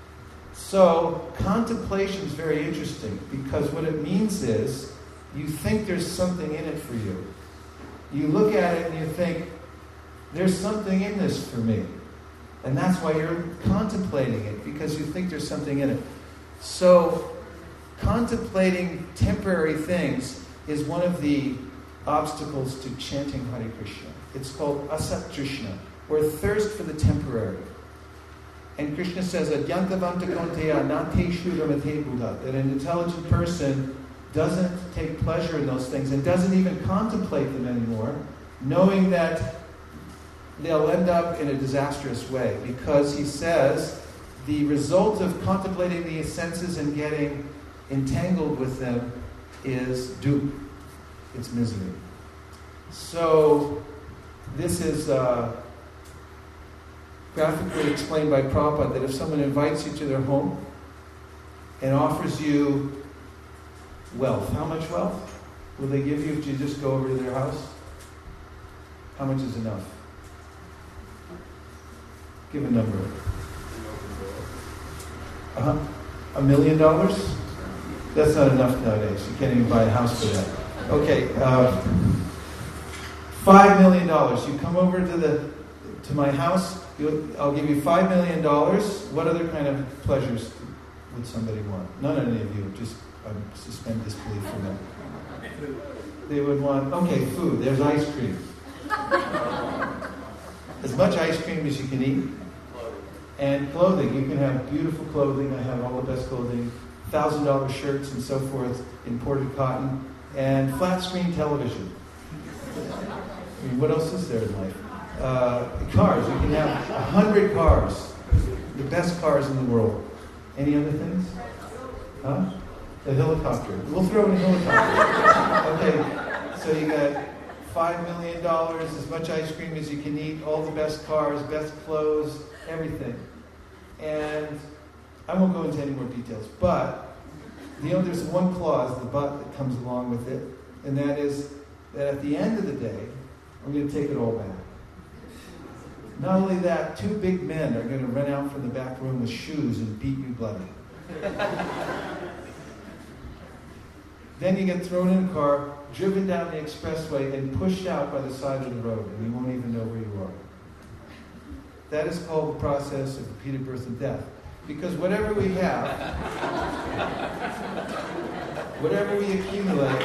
So, contemplation is very interesting because what it means is you think there's something in it for you. You look at it and you think, there's something in this for me. And that's why you're contemplating it, because you think there's something in it. So, contemplating temporary things is one of the obstacles to chanting Hare Krishna. It's called asat-trishna, or thirst for the temporary. And Krishna says, Adyantavanta konteya nateshu ramate buddha, that an intelligent person doesn't take pleasure in those things and doesn't even contemplate them anymore, knowing that they'll end up in a disastrous way, because he says the result of contemplating the senses and getting entangled with them is dukkha. It's misery. So this is graphically explained by Prabhupada, that if someone invites you to their home and offers you wealth, how much wealth will they give you if you just go over to their house? How much is enough? Give a number. $1 million? That's not enough nowadays. You can't even buy a house for that. Okay, $5 million. You come over to my house. I'll give you $5 million. What other kind of pleasures would somebody want? None of any of you. Just suspend disbelief for them. They would want, food. There's ice cream. As much ice cream as you can eat. And clothing. You can have beautiful clothing. I have all the best clothing. $1,000 shirts and so forth, imported cotton, and flat screen television. I mean, what else is there in life? Cars. You can have 100 cars. The best cars in the world. Any other things? Huh? A helicopter. We'll throw in a helicopter. Okay, so you got $5 million, as much ice cream as you can eat, all the best cars, best clothes, everything. And I won't go into any more details, but there's one clause, the but, that comes along with it, and that is that at the end of the day, I'm going to take it all back. Not only that, 2 big men are going to run out from the back room with shoes and beat you bloody. Then you get thrown in a car, driven down the expressway, and pushed out by the side of the road, and you won't even know where you are. That is called the process of repeated birth and death. Because whatever we have, whatever we accumulate,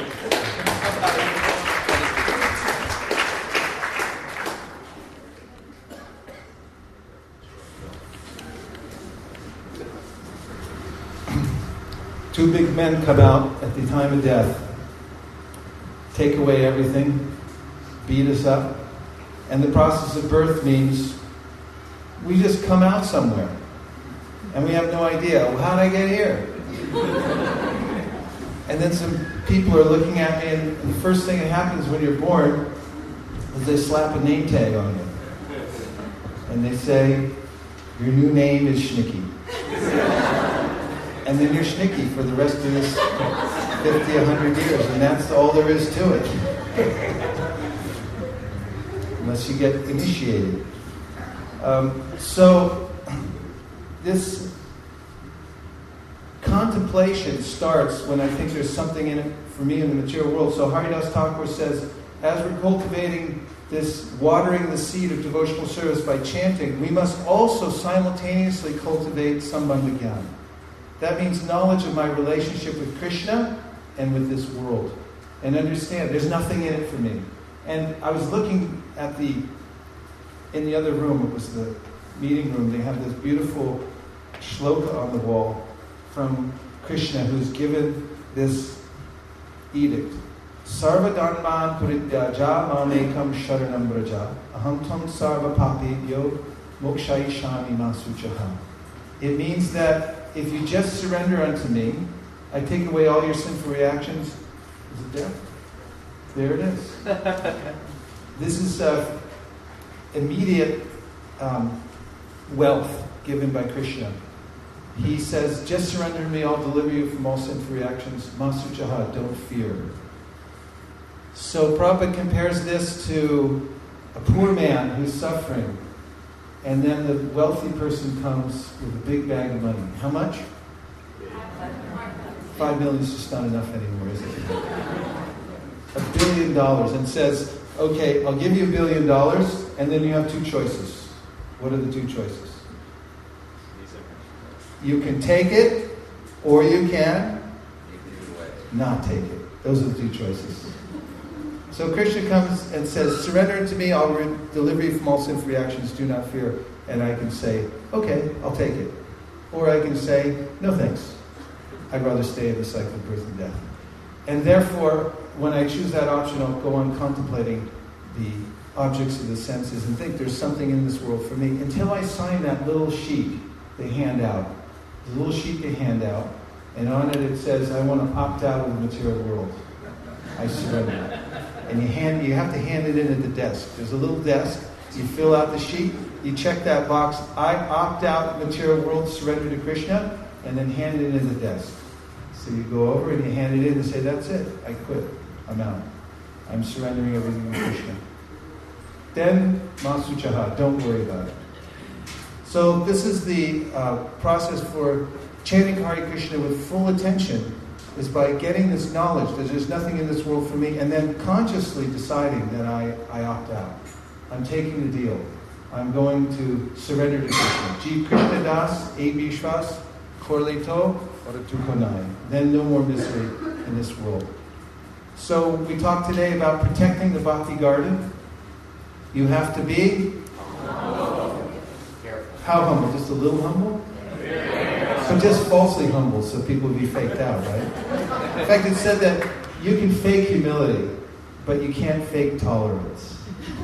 two big men come out at the time of death, take away everything, beat us up, and the process of birth means we just come out somewhere. And we have no idea, well, how'd I get here? And then some people are looking at me, and the first thing that happens when you're born is they slap a name tag on you. And they say, your new name is Schnicky. And then you're Schnicky for the rest of this 50, 100 years, and that's all there is to it. Unless you get initiated. So, this contemplation starts when I think there's something in it for me in the material world. So Haridas Thakur says, as we're cultivating this, watering the seed of devotional service by chanting, we must also simultaneously cultivate Sambandha Gyan. That means knowledge of my relationship with Krishna and with this world. And understand, there's nothing in it for me. And I was looking at in the other room, it was the meeting room, they have this beautiful shloka on the wall from Krishna, who's given this edict. Sarva dhanman puridyaja manekam sharanam braja aham tam sarva papebhyo mokshayishami masuchaha. It means that if you just surrender unto me, I take away all your sinful reactions. Is it there? There it is. This is immediate wealth given by Krishna. He says, just surrender to me, I'll deliver you from all sinful reactions. Masuchaha, don't fear. So Prabhupada compares this to a poor man who's suffering, and then the wealthy person comes with a big bag of money. How much? $5 million is just not enough anymore, is it? $1 billion, and says, okay, I'll give you $1 billion, and then you have two choices. What are the two choices? You can take it, or you can not take it. Those are the two choices. So Krishna comes and says, surrender to me, I'll deliver you from all sinful reactions, do not fear. And I can say, okay, I'll take it. Or I can say, no thanks. I'd rather stay in the cycle of birth and death. And therefore, when I choose that option, I'll go on contemplating the objects of the senses and think there's something in this world for me. Until I sign that little sheet they hand out. The little sheet they hand out, and on it says, I want to opt out of the material world. I surrender. And you have to hand it in at the desk. There's a little desk. You fill out the sheet. You check that box. I opt out of the material world, surrender to Krishna, and then hand it in at the desk. So you go over and you hand it in and say, that's it. I quit. I'm out. I'm surrendering everything to Krishna. Then, Masuchaha, don't worry about it. So this is the process for chanting Hare Krishna with full attention, is by getting this knowledge that there's nothing in this world for me, and then consciously deciding that I opt out. I'm taking the deal. I'm going to surrender to Krishna. Jeev Krishna Das, A Vishwas, Korleto, Oratukonai. Then no more misery in this world. So we talked today about protecting the Bhakti garden. You have to be how humble? Just a little humble? So just falsely humble so people will be faked out, right? In fact, it said that you can fake humility, but you can't fake tolerance.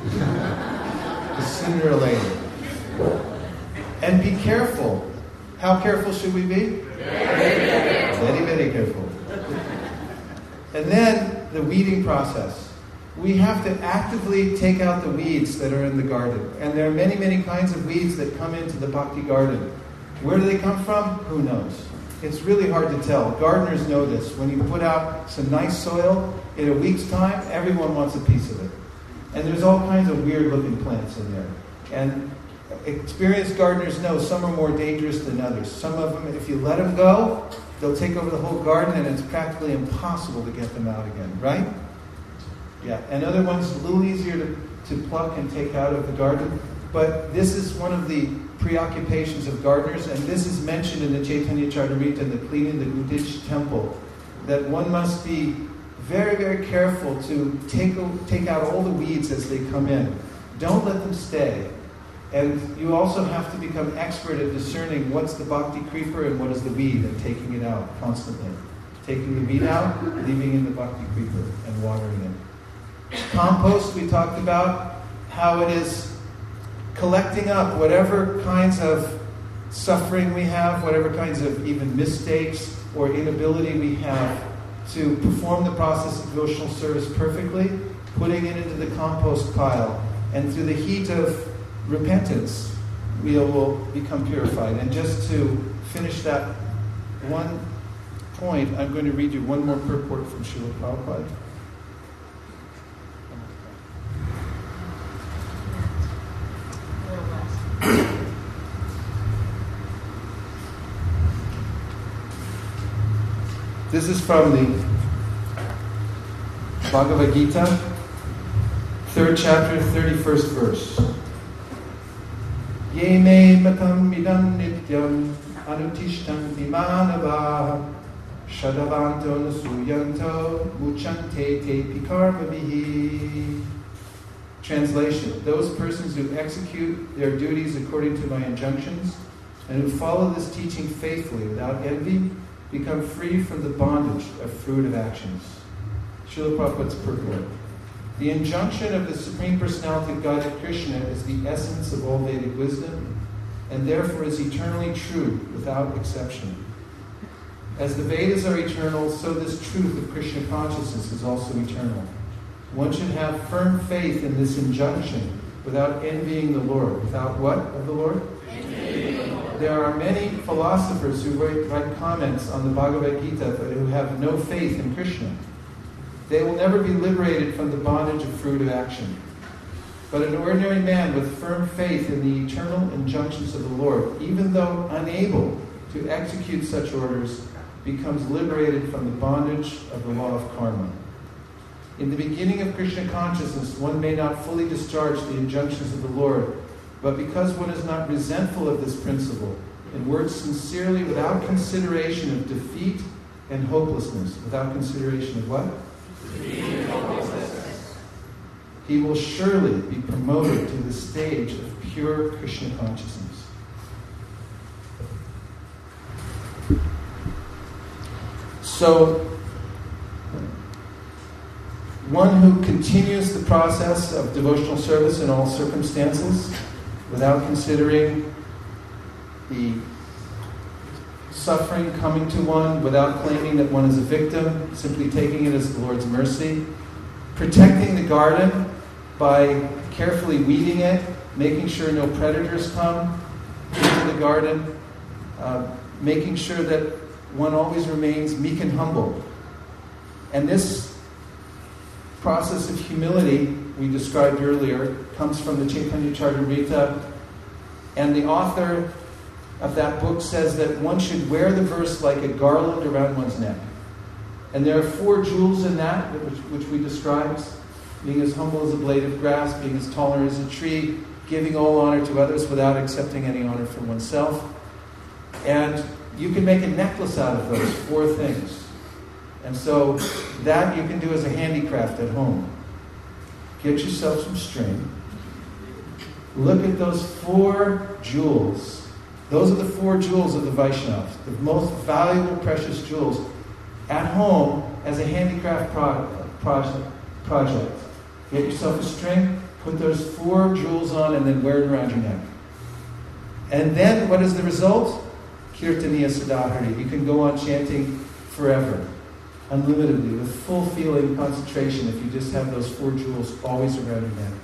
Sooner or later. And be careful. How careful should we be? Very, very careful. And then the weeding process. We have to actively take out the weeds that are in the garden. And there are many, many kinds of weeds that come into the Bhakti garden. Where do they come from? Who knows? It's really hard to tell. Gardeners know this. When you put out some nice soil, in a week's time, everyone wants a piece of it. And there's all kinds of weird-looking plants in there. And experienced gardeners know some are more dangerous than others. Some of them, if you let them go, they'll take over the whole garden, and it's practically impossible to get them out again, right? Yeah, and other ones a little easier to pluck and take out of the garden. But this is one of the preoccupations of gardeners, and this is mentioned in the Chaitanya Charitamrita and the cleaning the Gudich temple, that one must be very, very careful to take out all the weeds as they come in. Don't let them stay. And you also have to become expert at discerning what's the bhakti creeper and what is the weed, and taking it out constantly. Taking the weed out, leaving in the bhakti creeper, and watering it. Compost, we talked about how it is collecting up whatever kinds of suffering we have, whatever kinds of even mistakes or inability we have to perform the process of devotional service perfectly, putting it into the compost pile. And through the heat of repentance, we will become purified. And just to finish that one point, I'm going to read you one more purport from Srila Prabhupada. This is from the Bhagavad Gita, 3rd chapter, 31st verse. Ye me matam idam nityam anutishtam vimanava shadavanto nasuyanto muchante te pikarma vihi. Translation: those persons who execute their duties according to my injunctions and who follow this teaching faithfully without envy become free from the bondage of fruit of actions. Srila Prabhupada's purport. The injunction of the Supreme Personality of Godhead Krishna is the essence of all Vedic wisdom, and therefore is eternally true without exception. As the Vedas are eternal, so this truth of Krishna consciousness is also eternal. One should have firm faith in this injunction without envying the Lord. Without what of the Lord? There are many philosophers who write comments on the Bhagavad Gita who have no faith in Krishna. They will never be liberated from the bondage of fruit of action. But an ordinary man with firm faith in the eternal injunctions of the Lord, even though unable to execute such orders, becomes liberated from the bondage of the law of karma. In the beginning of Krishna consciousness, one may not fully discharge the injunctions of the Lord, but because one is not resentful of this principle and works sincerely without consideration of defeat and hopelessness, without consideration of what? He will surely be promoted to the stage of pure Krishna consciousness. So, one who continues the process of devotional service in all circumstances, without considering the suffering coming to one, without claiming that one is a victim, simply taking it as the Lord's mercy, protecting the garden by carefully weeding it, making sure no predators come into the garden, making sure that one always remains meek and humble. And this process of humility we described earlier comes from the Chaitanya Charitamrita, and the author of that book says that one should wear the verse like a garland around one's neck. And there are 4 jewels in that, which we described: being as humble as a blade of grass, being as taller as a tree, giving all honor to others without accepting any honor for oneself. And you can make a necklace out of those 4 things. And so that you can do as a handicraft at home. Get yourself some string. Look at those 4 jewels. Those are the 4 jewels of the Vaishnavas, the most valuable, precious jewels. At home, as a handicraft project. Get yourself a string, put those 4 jewels on, and then wear it around your neck. And then, what is the result? Kirtaniya Sadahari. You can go on chanting forever, unlimitedly, with full feeling concentration if you just have those 4 jewels always around your neck.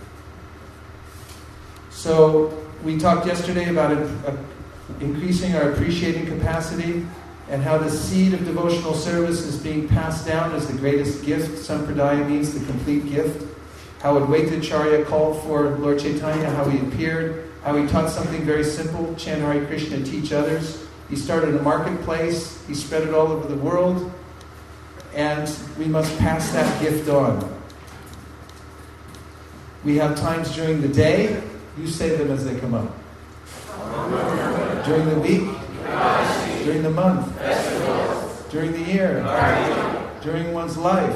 So, we talked yesterday about increasing our appreciating capacity and how the seed of devotional service is being passed down as the greatest gift. Sampradaya means the complete gift. How Advaitacharya called for Lord Chaitanya, how he appeared, how he taught something very simple: chant Hare Krishna, teach others. He started a marketplace, he spread it all over the world, and we must pass that gift on. We have times during the day, you say them as they come up. During the week, during the month, during the year, during one's life.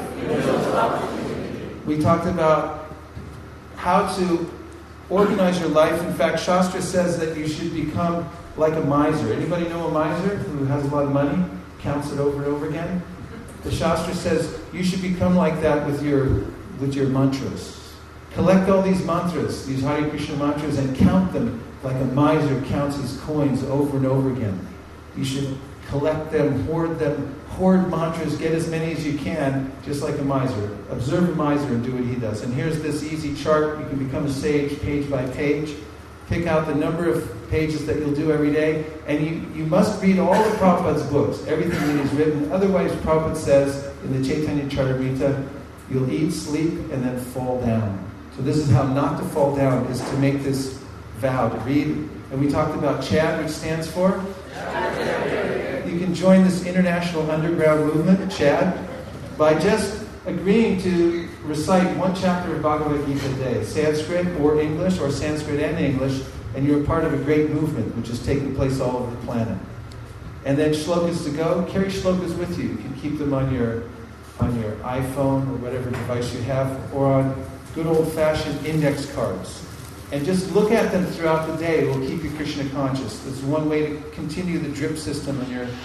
We talked about how to organize your life. In fact, Shastra says that you should become like a miser. Anybody know a miser who has a lot of money, counts it over and over again? The Shastra says you should become like that with your mantras. Collect all these mantras, these Hare Krishna mantras, and count them like a miser counts his coins over and over again. You should collect them, hoard mantras, get as many as you can, just like a miser. Observe a miser and do what he does. And here's this easy chart. You can become a sage page by page. pick out the number of pages that you'll do every day, and you must read all of Prabhupada's books, everything that he's written. Otherwise, Prabhupada says in the Chaitanya Charitamrita, you'll eat, sleep, and then fall down. So this is how not to fall down, is to make this vow, to read. And we talked about CHAD, which stands for? You can join this international underground movement, CHAD, by just agreeing to recite one chapter of Bhagavad Gita a day, Sanskrit or English, or Sanskrit and English, and you're part of a great movement which is taking place all over the planet. And then shlokas to go, carry shlokas with you. You can keep them on your iPhone or whatever device you have, or on good old-fashioned index cards. And just look at them throughout the day. It will keep you Krishna conscious. This is one way to continue the drip system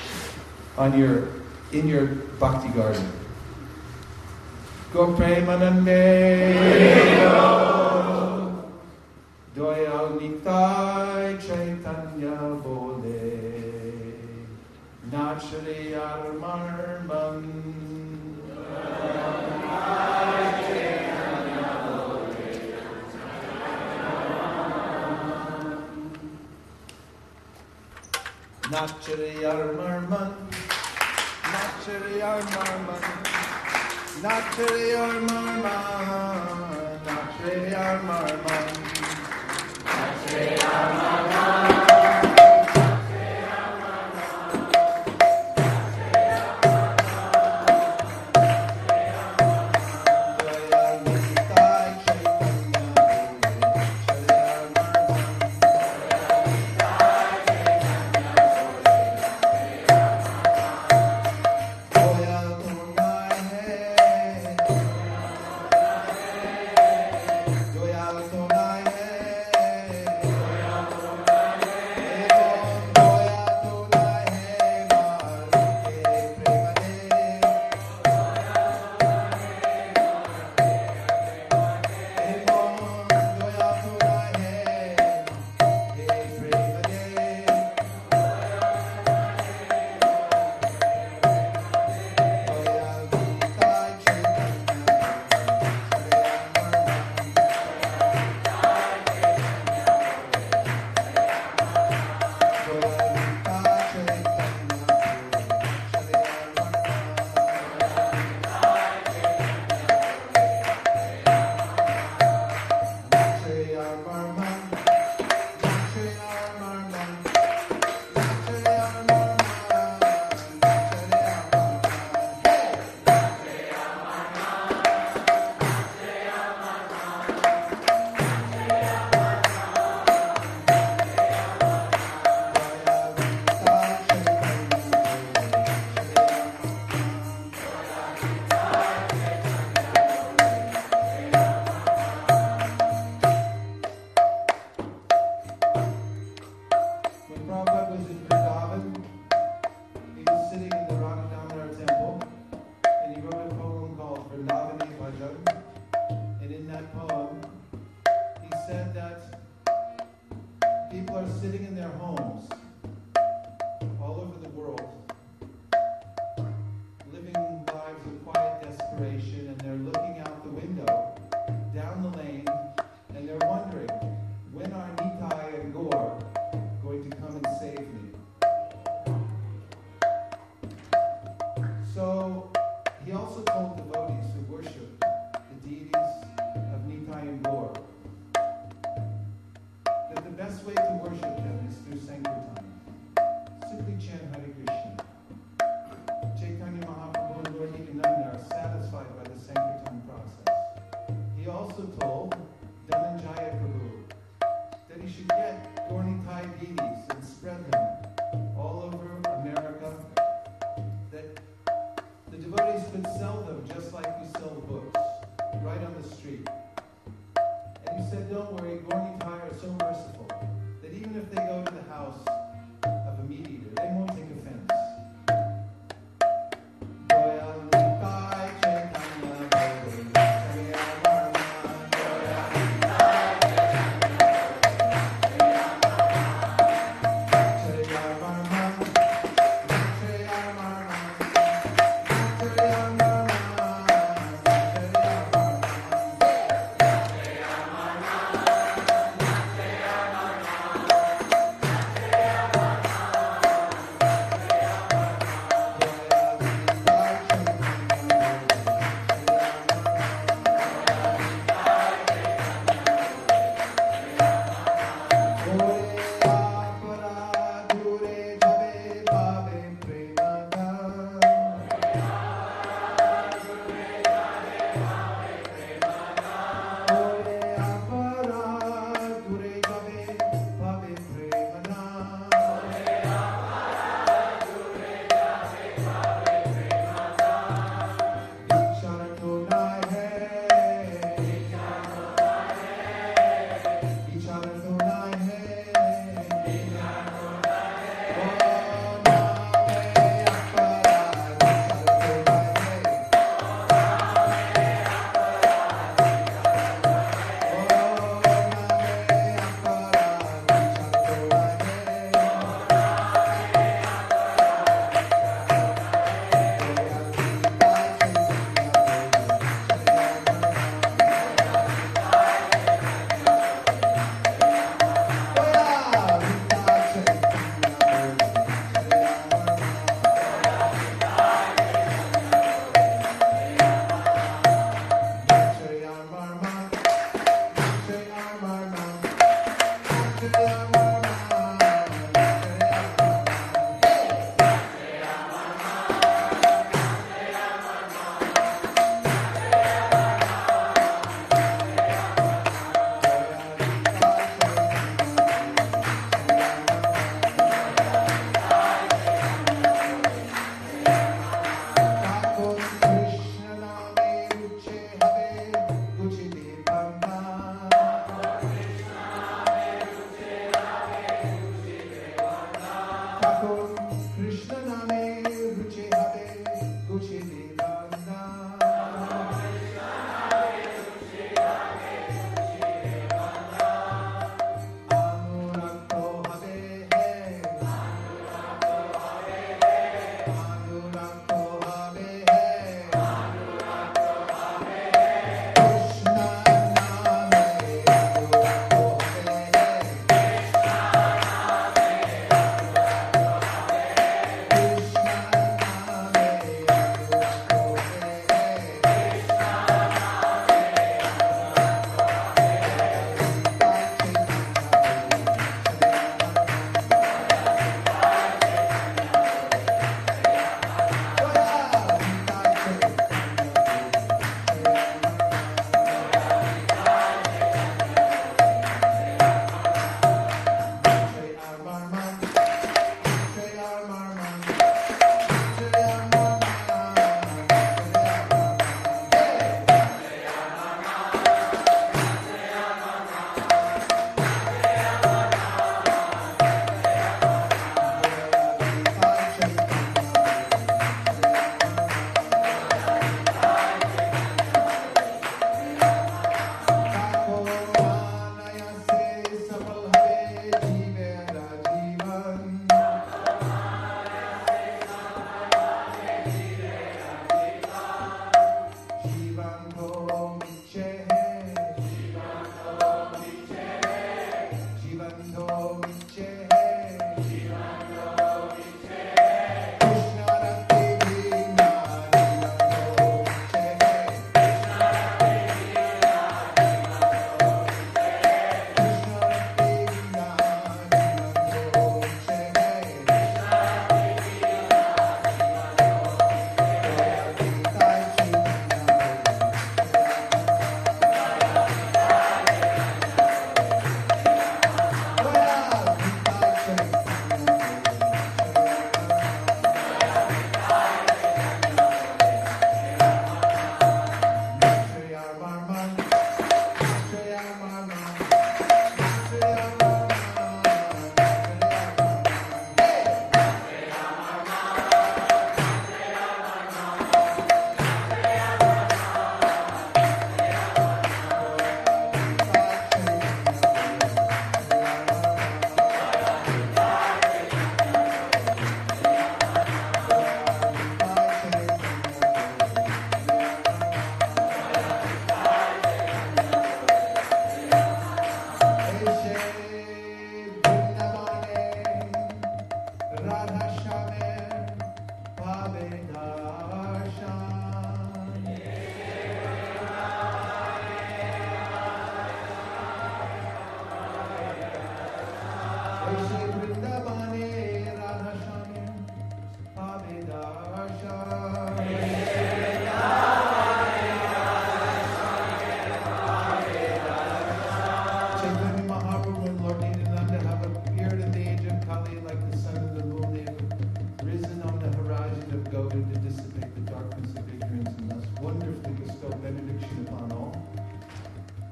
in your bhakti garden. Go Premanande Doyal Nitai Chaitanya Bole Nachari Armarman Nachari Armarman Nachari Armarman Nachari Armarman Nachari Armarman Nachari Armarman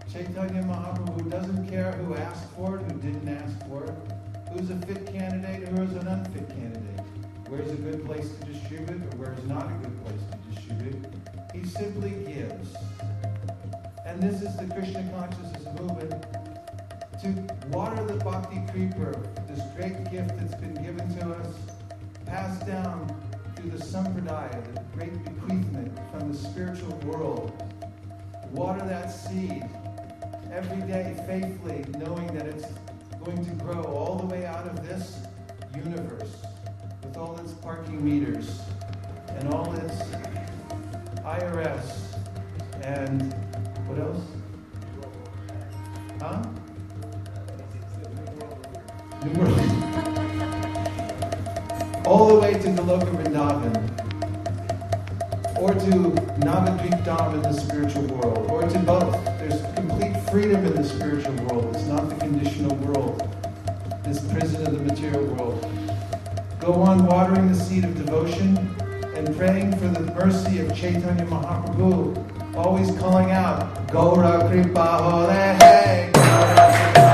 Chaitanya Mahaprabhu doesn't care who asked for it, who didn't ask for it, who's a fit candidate, who's an unfit candidate, where's a good place to distribute or where's not a good place to distribute. He simply gives. And this is the Krishna consciousness movement, to water the bhakti creeper, this great gift that's been given to us, passed down through the sampradaya, the great bequeathment from the spiritual world. Water that seed every day faithfully, knowing that it's going to grow all the way out of this universe with all its parking meters and all its IRS and what else? Huh? New World. All the way to Goloka Vrindavan, or to Navadvip Dham in the spiritual world, or to both. There's complete freedom in the spiritual world. It's not the conditional world, this prison of the material world. Go on watering the seed of devotion and praying for the mercy of Chaitanya Mahaprabhu, always calling out, Gaura Kripa Hare, Gaura Kripa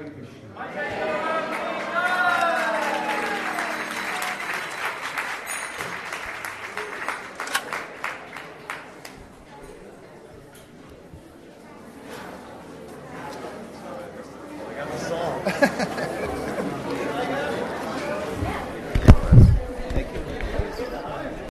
Hare Krishna. I got the song.